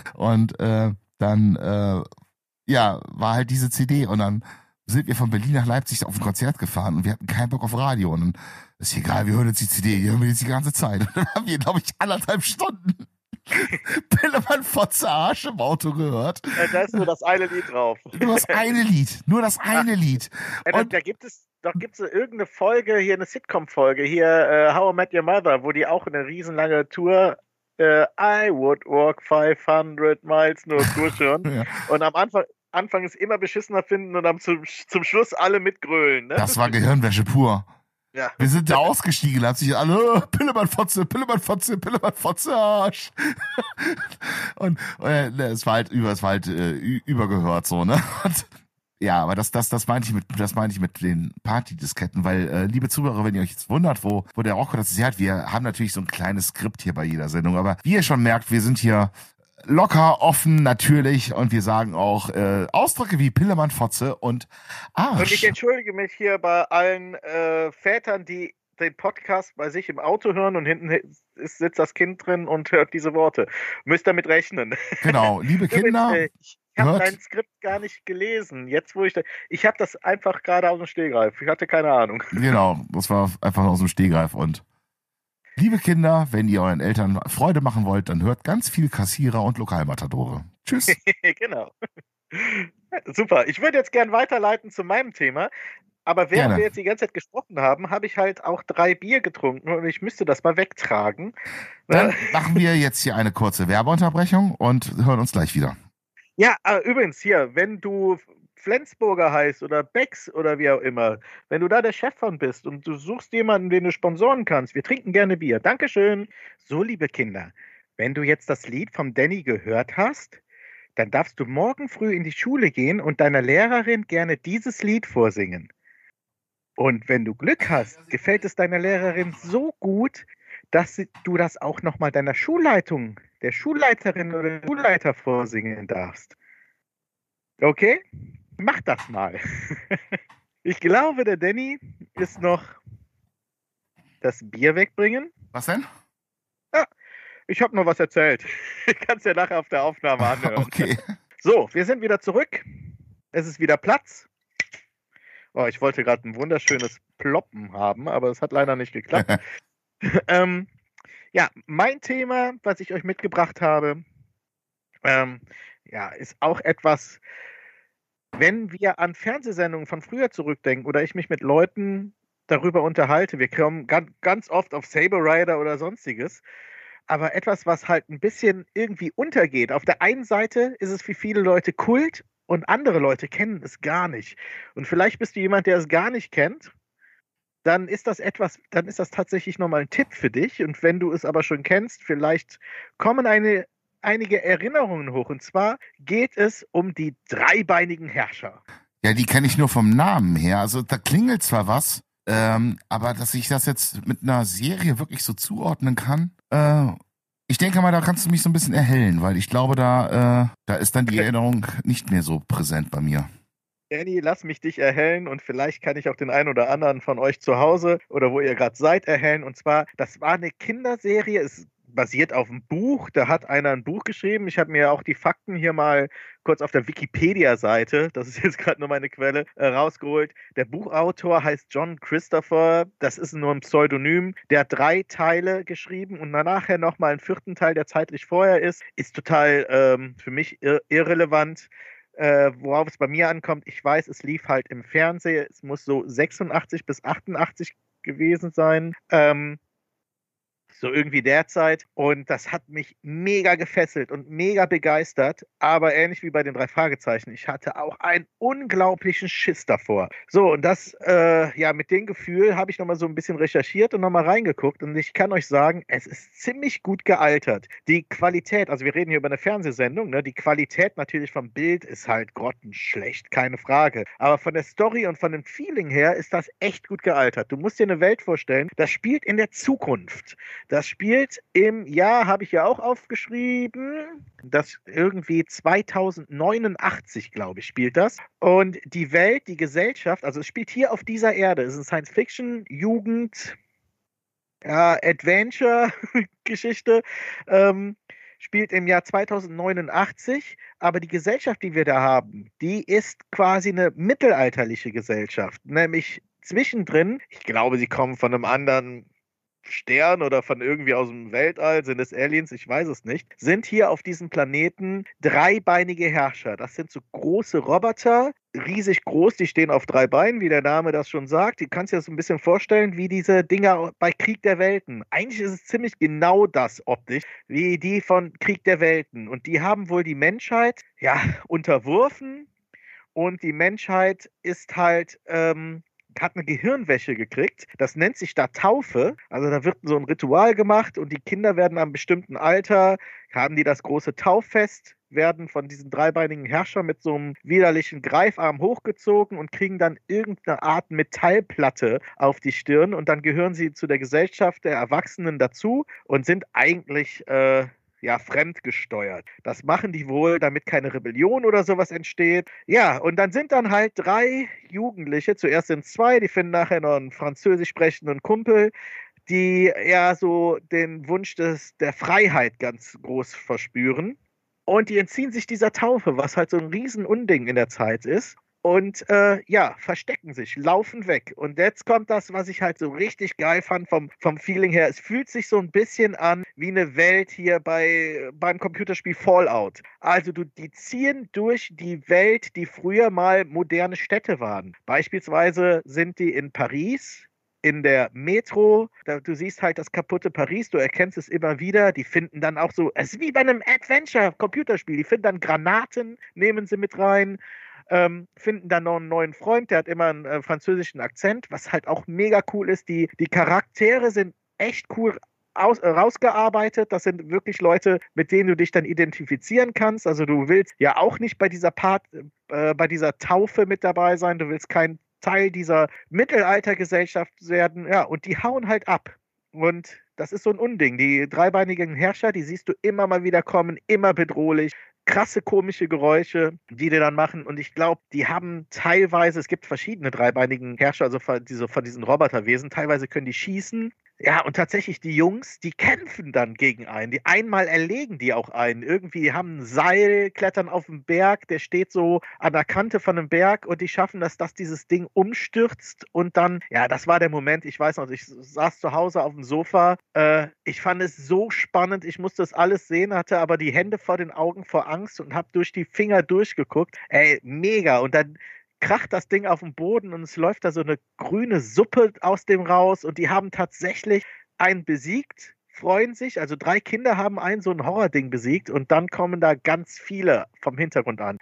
S1: war halt diese CD und dann sind wir von Berlin nach Leipzig auf ein Konzert gefahren und wir hatten keinen Bock auf Radio. Und dann ist egal, wir hören jetzt die CD, die hören wir jetzt die ganze Zeit. Und dann haben wir, glaube ich, 1,5 Stunden Pillemann Fotze Arsch im Auto gehört.
S2: Da ist nur das eine Lied drauf.
S1: Nur das eine Lied. Und
S2: da gibt es Doch gibt es irgendeine Folge, hier eine Sitcom-Folge, hier How I Met Your Mother, wo die auch eine riesenlange Tour I would walk 500 miles nur durchhören.
S1: Ja.
S2: Und am Anfang ist immer beschissener finden und dann zum Schluss alle mitgrölen. Ne?
S1: Das war Gehirnwäsche pur.
S2: Ja.
S1: Wir sind da ausgestiegen, haben sich alle Pillemann-Fotze, Pillemann-Fotze, Pillemann-Fotze, Arsch. Und es war halt übergehört so, ne? Und, ja, aber das meinte ich mit den Partydisketten, weil, liebe Zuhörer, wenn ihr euch jetzt wundert, wo der Rocco das her hat, wir haben natürlich so ein kleines Skript hier bei jeder Sendung, aber wie ihr schon merkt, wir sind hier locker, offen, natürlich und wir sagen auch Ausdrücke wie Pillemann, Fotze und Arsch.
S2: Und ich entschuldige mich hier bei allen Vätern, die den Podcast bei sich im Auto hören und hinten sitzt das Kind drin und hört diese Worte. Müsst damit rechnen.
S1: Genau, liebe Kinder.
S2: Ich habe dein Skript gar nicht gelesen. Jetzt, ich habe das einfach gerade aus dem Stehgreif. Ich hatte keine Ahnung.
S1: Genau, das war einfach aus dem Stehgreif. Und liebe Kinder, wenn ihr euren Eltern Freude machen wollt, dann hört ganz viel Kassierer und Lokalmatadore. Tschüss.
S2: Genau. Super. Ich würde jetzt gern weiterleiten zu meinem Thema. Aber während wir jetzt die ganze Zeit gesprochen haben, habe ich halt auch 3 Bier getrunken und ich müsste das mal wegtragen.
S1: Dann machen wir jetzt hier eine kurze Werbeunterbrechung und hören uns gleich wieder.
S2: Ja, übrigens hier, wenn du Flensburger heißt oder Becks oder wie auch immer, wenn du da der Chef von bist und du suchst jemanden, den du sponsoren kannst, wir trinken gerne Bier. Dankeschön. So, liebe Kinder, wenn du jetzt das Lied vom Danny gehört hast, dann darfst du morgen früh in die Schule gehen und deiner Lehrerin gerne dieses Lied vorsingen. Und wenn du Glück hast, gefällt es deiner Lehrerin so gut, dass du das auch nochmal deiner Schulleitung, der Schulleiterin oder dem Schulleiter vorsingen darfst. Okay? Mach das mal. Ich glaube, der Danny ist noch das Bier wegbringen.
S1: Was denn?
S2: Ja, ich habe noch was erzählt. Ich kann es ja nachher auf der Aufnahme anhören.
S1: Okay.
S2: So, wir sind wieder zurück. Es ist wieder Platz. Oh, ich wollte gerade ein wunderschönes Ploppen haben, aber es hat leider nicht geklappt. Ja, mein Thema, was ich euch mitgebracht habe, ist auch etwas, wenn wir an Fernsehsendungen von früher zurückdenken oder ich mich mit Leuten darüber unterhalte, wir kommen ganz oft auf Saber Rider oder sonstiges, aber etwas, was halt ein bisschen irgendwie untergeht. Auf der einen Seite ist es für viele Leute Kult und andere Leute kennen es gar nicht. Und vielleicht bist du jemand, der es gar nicht kennt. Dann ist das tatsächlich nochmal ein Tipp für dich. Und wenn du es aber schon kennst, vielleicht kommen einige Erinnerungen hoch. Und zwar geht es um die dreibeinigen Herrscher.
S1: Ja, die kenne ich nur vom Namen her. Also da klingelt zwar was, aber dass ich das jetzt mit einer Serie wirklich so zuordnen kann, ich denke mal, da kannst du mich so ein bisschen erhellen, weil ich glaube, da ist dann die Erinnerung nicht mehr so präsent bei mir.
S2: Danny, lass mich dich erhellen und vielleicht kann ich auch den einen oder anderen von euch zu Hause oder wo ihr gerade seid erhellen. Und zwar, das war eine Kinderserie, es basiert auf einem Buch, da hat einer ein Buch geschrieben. Ich habe mir auch die Fakten hier mal kurz auf der Wikipedia-Seite, das ist jetzt gerade nur meine Quelle, rausgeholt. Der Buchautor heißt John Christopher, das ist nur ein Pseudonym. Der hat 3 Teile geschrieben und nachher nochmal einen 4. Teil, der zeitlich vorher ist total für mich irrelevant. Worauf es bei mir ankommt, ich weiß, es lief halt im Fernsehen, es muss so 86 bis 88 gewesen sein, so irgendwie derzeit, und das hat mich mega gefesselt und mega begeistert, aber ähnlich wie bei den 3 Fragezeichen, ich hatte auch einen unglaublichen Schiss davor. So, und das, mit dem Gefühl habe ich nochmal so ein bisschen recherchiert und nochmal reingeguckt und ich kann euch sagen, es ist ziemlich gut gealtert. Die Qualität, also wir reden hier über eine Fernsehsendung, ne, die Qualität natürlich vom Bild ist halt grottenschlecht, keine Frage, aber von der Story und von dem Feeling her ist das echt gut gealtert. Du musst dir eine Welt vorstellen, das spielt in der Zukunft. Das spielt im Jahr, habe ich ja auch aufgeschrieben, das irgendwie 2089, glaube ich, spielt das. Und die Welt, die Gesellschaft, also es spielt hier auf dieser Erde, es ist eine Science-Fiction, Jugend, Adventure-Geschichte, spielt im Jahr 2089, aber die Gesellschaft, die wir da haben, die ist quasi eine mittelalterliche Gesellschaft, nämlich zwischendrin, ich glaube, sie kommen von einem anderen Stern oder von irgendwie aus dem Weltall, sind es Aliens, ich weiß es nicht, sind hier auf diesem Planeten dreibeinige Herrscher. Das sind so große Roboter, riesig groß, die stehen auf drei Beinen, wie der Name das schon sagt. Die kannst du dir das ein bisschen vorstellen, wie diese Dinger bei Krieg der Welten. Eigentlich ist es ziemlich genau das optisch, wie die von Krieg der Welten. Und die haben wohl die Menschheit, ja, unterworfen. Und die Menschheit ist halt, hat eine Gehirnwäsche gekriegt. Das nennt sich da Taufe. Also da wird so ein Ritual gemacht und die Kinder werden am bestimmten Alter, haben die das große Tauffest, werden von diesen dreibeinigen Herrschern mit so einem widerlichen Greifarm hochgezogen und kriegen dann irgendeine Art Metallplatte auf die Stirn und dann gehören sie zu der Gesellschaft der Erwachsenen dazu und sind eigentlich ja, fremdgesteuert. Das machen die wohl, damit keine Rebellion oder sowas entsteht. Ja, und dann sind dann halt drei Jugendliche, zuerst sind es zwei, die finden nachher noch einen französisch sprechenden Kumpel, die ja so den Wunsch der Freiheit ganz groß verspüren. Und die entziehen sich dieser Taufe, was halt so ein Riesenunding in der Zeit ist. Und ja, verstecken sich, laufen weg. Und jetzt kommt das, was ich halt so richtig geil fand vom Feeling her. Es fühlt sich so ein bisschen an wie eine Welt hier beim Computerspiel Fallout. Also die ziehen durch die Welt, die früher mal moderne Städte waren. Beispielsweise sind die in Paris, in der Metro, du siehst halt das kaputte Paris, du erkennst es immer wieder, die finden dann auch so, es ist wie bei einem Adventure-Computerspiel, die finden dann Granaten, nehmen sie mit rein, finden dann noch einen neuen Freund, der hat immer einen französischen Akzent, was halt auch mega cool ist. Die Charaktere sind echt cool rausgearbeitet. Das sind wirklich Leute, mit denen du dich dann identifizieren kannst. Also du willst ja auch nicht bei dieser bei dieser Taufe mit dabei sein. Du willst kein Teil dieser Mittelaltergesellschaft werden. Ja, und die hauen halt ab. Und das ist so ein Unding. Die dreibeinigen Herrscher, die siehst du immer mal wieder kommen, immer bedrohlich. Krasse komische Geräusche, die dann machen. Und ich glaube, die haben teilweise, es gibt verschiedene dreibeinigen Herrscher, also von diesen Roboterwesen, teilweise können die schießen. Ja, und tatsächlich die Jungs, die kämpfen dann gegen einen. Die einmal erlegen die auch einen. Irgendwie haben ein Seil, klettern auf den Berg, der steht so an der Kante von einem Berg und die schaffen das, dass dieses Ding umstürzt und dann, ja, das war der Moment, ich weiß noch, ich saß zu Hause auf dem Sofa, ich fand es so spannend, ich musste das alles sehen, hatte aber die Hände vor den Augen vor Angst und habe durch die Finger durchgeguckt. Ey, mega. Und dann kracht das Ding auf den Boden und es läuft da so eine grüne Suppe aus dem raus und die haben tatsächlich einen besiegt, freuen sich, also 3 Kinder haben so ein Horrording besiegt und dann kommen da ganz viele vom Hintergrund an.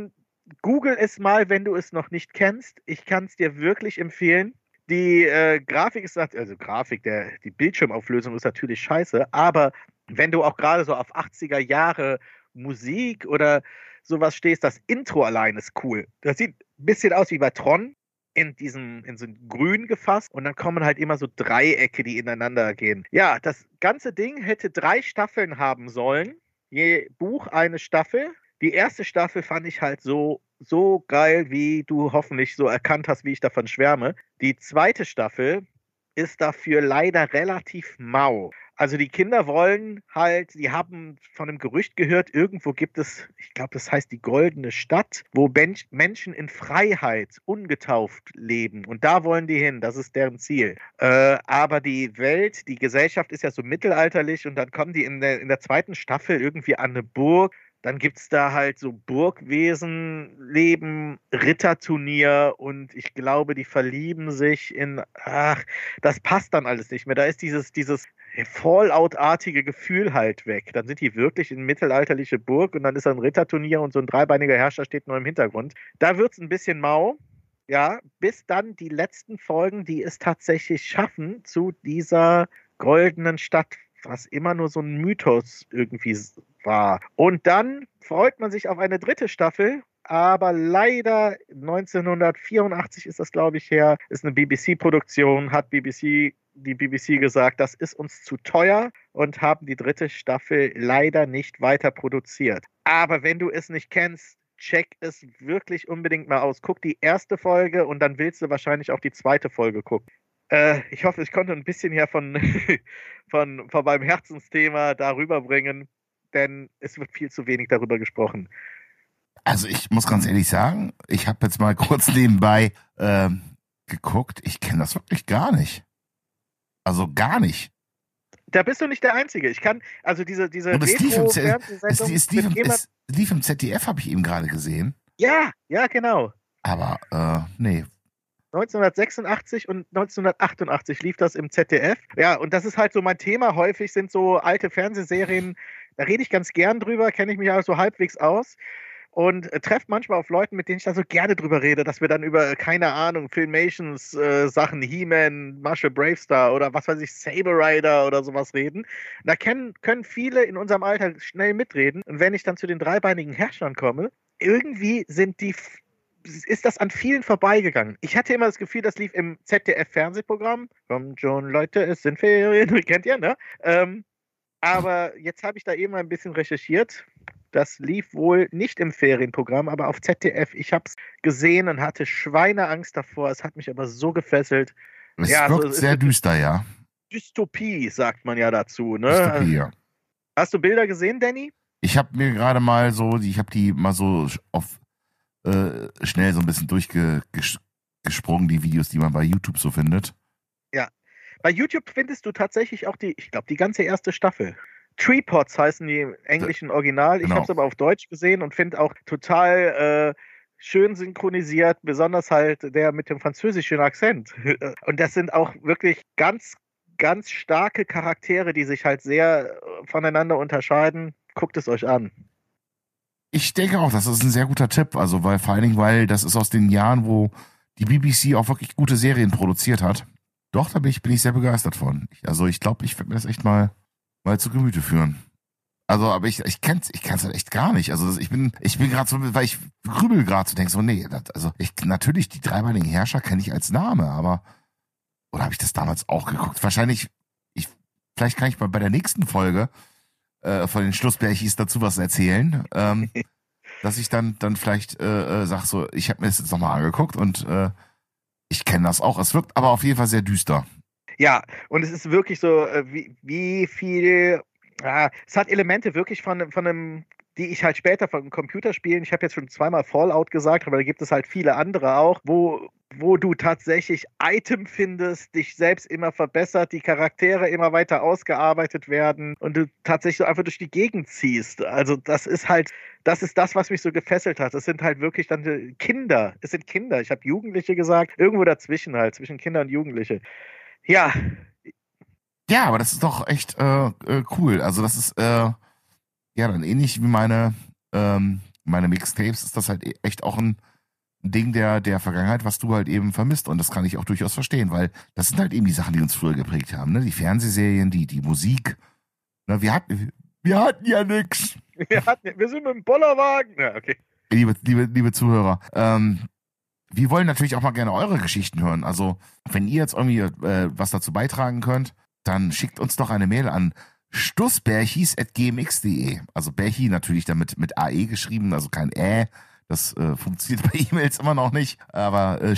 S2: Google es mal, wenn du es noch nicht kennst, ich kann es dir wirklich empfehlen. Die Grafik ist, also die Bildschirmauflösung ist natürlich scheiße, aber wenn du auch gerade so auf 80er Jahre Musik oder sowas stehst, das Intro allein ist cool. Das sieht ein bisschen aus wie bei Tron, in so ein Grün gefasst und dann kommen halt immer so Dreiecke, die ineinander gehen. Ja, das ganze Ding hätte 3 Staffeln haben sollen. Je Buch eine Staffel. Die erste Staffel fand ich halt so geil, wie du hoffentlich so erkannt hast, wie ich davon schwärme. Die zweite Staffel ist dafür leider relativ mau. Also die Kinder wollen halt, sie haben von einem Gerücht gehört, irgendwo gibt es, ich glaube, das heißt die Goldene Stadt, wo Menschen in Freiheit, ungetauft leben. Und da wollen die hin, das ist deren Ziel. Aber die Welt, die Gesellschaft ist ja so mittelalterlich und dann kommen die in der zweiten Staffel irgendwie an eine Burg. Dann gibt es da halt so Burgwesen, Leben, Ritterturnier und ich glaube, die verlieben sich das passt dann alles nicht mehr. Da ist dieses Fallout-artige Gefühl halt weg. Dann sind die wirklich in mittelalterliche Burg und dann ist da ein Ritterturnier und so ein dreibeiniger Herrscher steht nur im Hintergrund. Da wird es ein bisschen mau. Ja, bis dann die letzten Folgen, die es tatsächlich schaffen, zu dieser goldenen Stadt, was immer nur so ein Mythos irgendwie war. Und dann freut man sich auf eine 3. Staffel, aber leider 1984 ist das, glaube ich, her, ist eine BBC-Produktion, hat die BBC gesagt, das ist uns zu teuer und haben die 3. Staffel leider nicht weiter produziert. Aber wenn du es nicht kennst, check es wirklich unbedingt mal aus. Guck die erste Folge und dann willst du wahrscheinlich auch die 2. Folge gucken. Ich hoffe, ich konnte ein bisschen hier von meinem Herzensthema darüber bringen, denn es wird viel zu wenig darüber gesprochen.
S1: Also ich muss ganz ehrlich sagen, ich habe jetzt mal kurz nebenbei geguckt, ich kenne das wirklich gar nicht. Also gar nicht.
S2: Da bist du nicht der Einzige. Ich kann, also diese
S1: Und es lief im,
S2: Retro-Fernsehsendung mit jemand.
S1: es lief im ZDF, habe ich eben gerade gesehen.
S2: Ja, genau.
S1: Aber, nee.
S2: 1986 und 1988 lief das im ZDF. Ja, und das ist halt so mein Thema. Häufig sind so alte Fernsehserien, da rede ich ganz gern drüber, kenne ich mich auch so halbwegs aus. Und treffe manchmal auf Leuten, mit denen ich da so gerne drüber rede, dass wir dann über, keine Ahnung, Filmations, Sachen, He-Man, Marshall Bravestar oder was weiß ich, Saber Rider oder sowas reden. Und da können viele in unserem Alter schnell mitreden. Und wenn ich dann zu den dreibeinigen Herrschern komme, irgendwie ist das an vielen vorbeigegangen. Ich hatte immer das Gefühl, das lief im ZDF-Fernsehprogramm. Kommt schon, Leute, es sind Ferien, kennt ihr, ne? Aber jetzt habe ich da eben ein bisschen recherchiert. Das lief wohl nicht im Ferienprogramm, aber auf ZDF. Ich habe es gesehen und hatte Schweineangst davor. Es hat mich aber so gefesselt.
S1: Es wirkt sehr düster, ja.
S2: Dystopie, sagt man ja dazu. Ne?
S1: Dystopie, ja.
S2: Hast du Bilder gesehen, Danny?
S1: Ich habe mir gerade mal so, ich habe die mal so auf schnell so ein bisschen durchgesprungen, die Videos, die man bei YouTube so findet.
S2: Ja, bei YouTube findest du tatsächlich auch ich glaube, die ganze erste Staffel. Treepods heißen die im englischen Original. Ich habe es aber auf Deutsch gesehen und finde auch total schön synchronisiert, besonders halt der mit dem französischen Akzent. Und das sind auch wirklich ganz, ganz starke Charaktere, die sich halt sehr voneinander unterscheiden. Guckt es euch an.
S1: Ich denke auch, das ist ein sehr guter Tipp. Also, vor allen Dingen, weil das ist aus den Jahren, wo die BBC auch wirklich gute Serien produziert hat. Doch, da bin ich sehr begeistert von. Ich glaube, ich werde mir das echt mal zu Gemüte führen. Also, aber ich kenn's halt echt gar nicht. Also, ich bin gerade so, weil ich grübel gerade so, denke so, nee, natürlich, die dreibeinigen Herrscher kenne ich als Name, aber, oder habe ich das damals auch geguckt? Wahrscheinlich, vielleicht kann ich mal bei der nächsten Folge von den Schlussbärchis dazu was erzählen, dass ich dann vielleicht sag so, ich habe mir das jetzt nochmal angeguckt und ich kenne das auch. Es wirkt aber auf jeden Fall sehr düster.
S2: Ja, und es ist wirklich so, wie viel, es hat Elemente wirklich von einem, die ich halt später von Computerspielen, ich habe jetzt schon zweimal Fallout gesagt, aber da gibt es halt viele andere auch, wo du tatsächlich Item findest, dich selbst immer verbessert, die Charaktere immer weiter ausgearbeitet werden und du tatsächlich so einfach durch die Gegend ziehst. Also das ist das, was mich so gefesselt hat. Das sind halt wirklich dann Kinder. Es sind Kinder. Ich habe Jugendliche gesagt, irgendwo dazwischen halt, zwischen Kinder und Jugendliche. Ja.
S1: Ja, aber das ist doch echt cool. Also das ist ja dann ähnlich wie meine Mixtapes ist das halt echt auch ein Ding der Vergangenheit, was du halt eben vermisst. Und das kann ich auch durchaus verstehen, weil das sind halt eben die Sachen, die uns früher geprägt haben. Ne? Die Fernsehserien, die Musik. Ne? Wir hatten ja nix.
S2: Wir sind mit dem Bollerwagen. Ja, okay.
S1: Liebe Zuhörer, wir wollen natürlich auch mal gerne eure Geschichten hören. Also, wenn ihr jetzt irgendwie was dazu beitragen könnt, dann schickt uns doch eine Mail an stussbärchis@gmx.de. Also Bärchi natürlich damit mit AE geschrieben, also kein Ä. Das funktioniert bei E-Mails immer noch nicht. Aber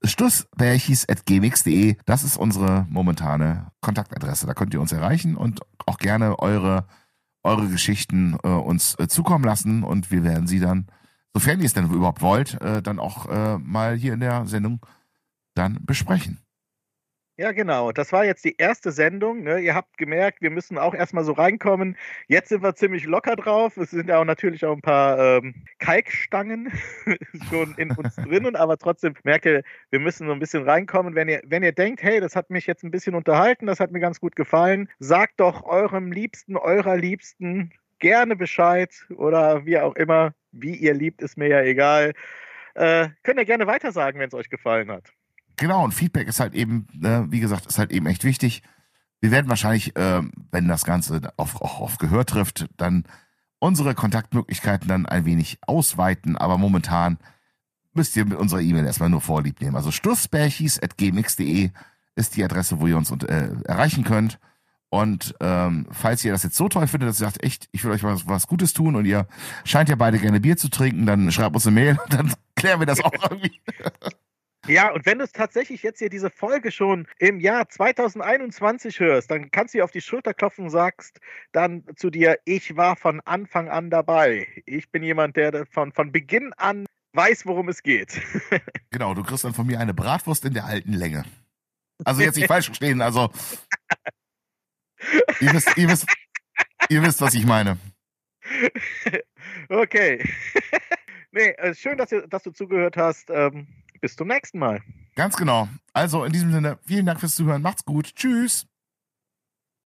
S1: stussbärchis@gmx.de, das ist unsere momentane Kontaktadresse. Da könnt ihr uns erreichen und auch gerne eure Geschichten uns zukommen lassen. Und wir werden sie dann, sofern ihr es denn überhaupt wollt, dann auch mal hier in der Sendung dann besprechen.
S2: Ja, genau. Das war jetzt die erste Sendung. Ne? Ihr habt gemerkt, wir müssen auch erstmal so reinkommen. Jetzt sind wir ziemlich locker drauf. Es sind ja auch natürlich auch ein paar Kalkstangen schon in uns drinnen, aber trotzdem merkt ihr, wir müssen so ein bisschen reinkommen. Wenn ihr denkt, hey, das hat mich jetzt ein bisschen unterhalten, das hat mir ganz gut gefallen, sagt doch eurem Liebsten, eurer Liebsten gerne Bescheid oder wie auch immer. Wie ihr liebt, ist mir ja egal. Könnt ihr gerne weitersagen, wenn es euch gefallen hat.
S1: Genau, und Feedback ist halt eben, wie gesagt, ist halt eben echt wichtig. Wir werden wahrscheinlich, wenn das Ganze auch auf Gehör trifft, dann unsere Kontaktmöglichkeiten dann ein wenig ausweiten, aber momentan müsst ihr mit unserer E-Mail erstmal nur Vorlieb nehmen. Also stussbärchis@gmx.de ist die Adresse, wo ihr uns erreichen könnt. Und falls ihr das jetzt so toll findet, dass ihr sagt, echt, ich will euch was Gutes tun und ihr scheint ja beide gerne Bier zu trinken, dann schreibt uns eine Mail und dann klären wir das auch irgendwie.
S2: Ja, und wenn du es tatsächlich jetzt hier diese Folge schon im Jahr 2021 hörst, dann kannst du dir auf die Schulter klopfen und sagst dann zu dir, ich war von Anfang an dabei. Ich bin jemand, der von Beginn an weiß, worum es geht.
S1: Genau, du kriegst dann von mir eine Bratwurst in der alten Länge. Also jetzt nicht falsch verstehen, also Ihr wisst, was ich meine.
S2: Okay. Nee, schön, dass du zugehört hast. Bis zum nächsten Mal.
S1: Ganz genau. Also in diesem Sinne, vielen Dank fürs Zuhören. Macht's gut. Tschüss.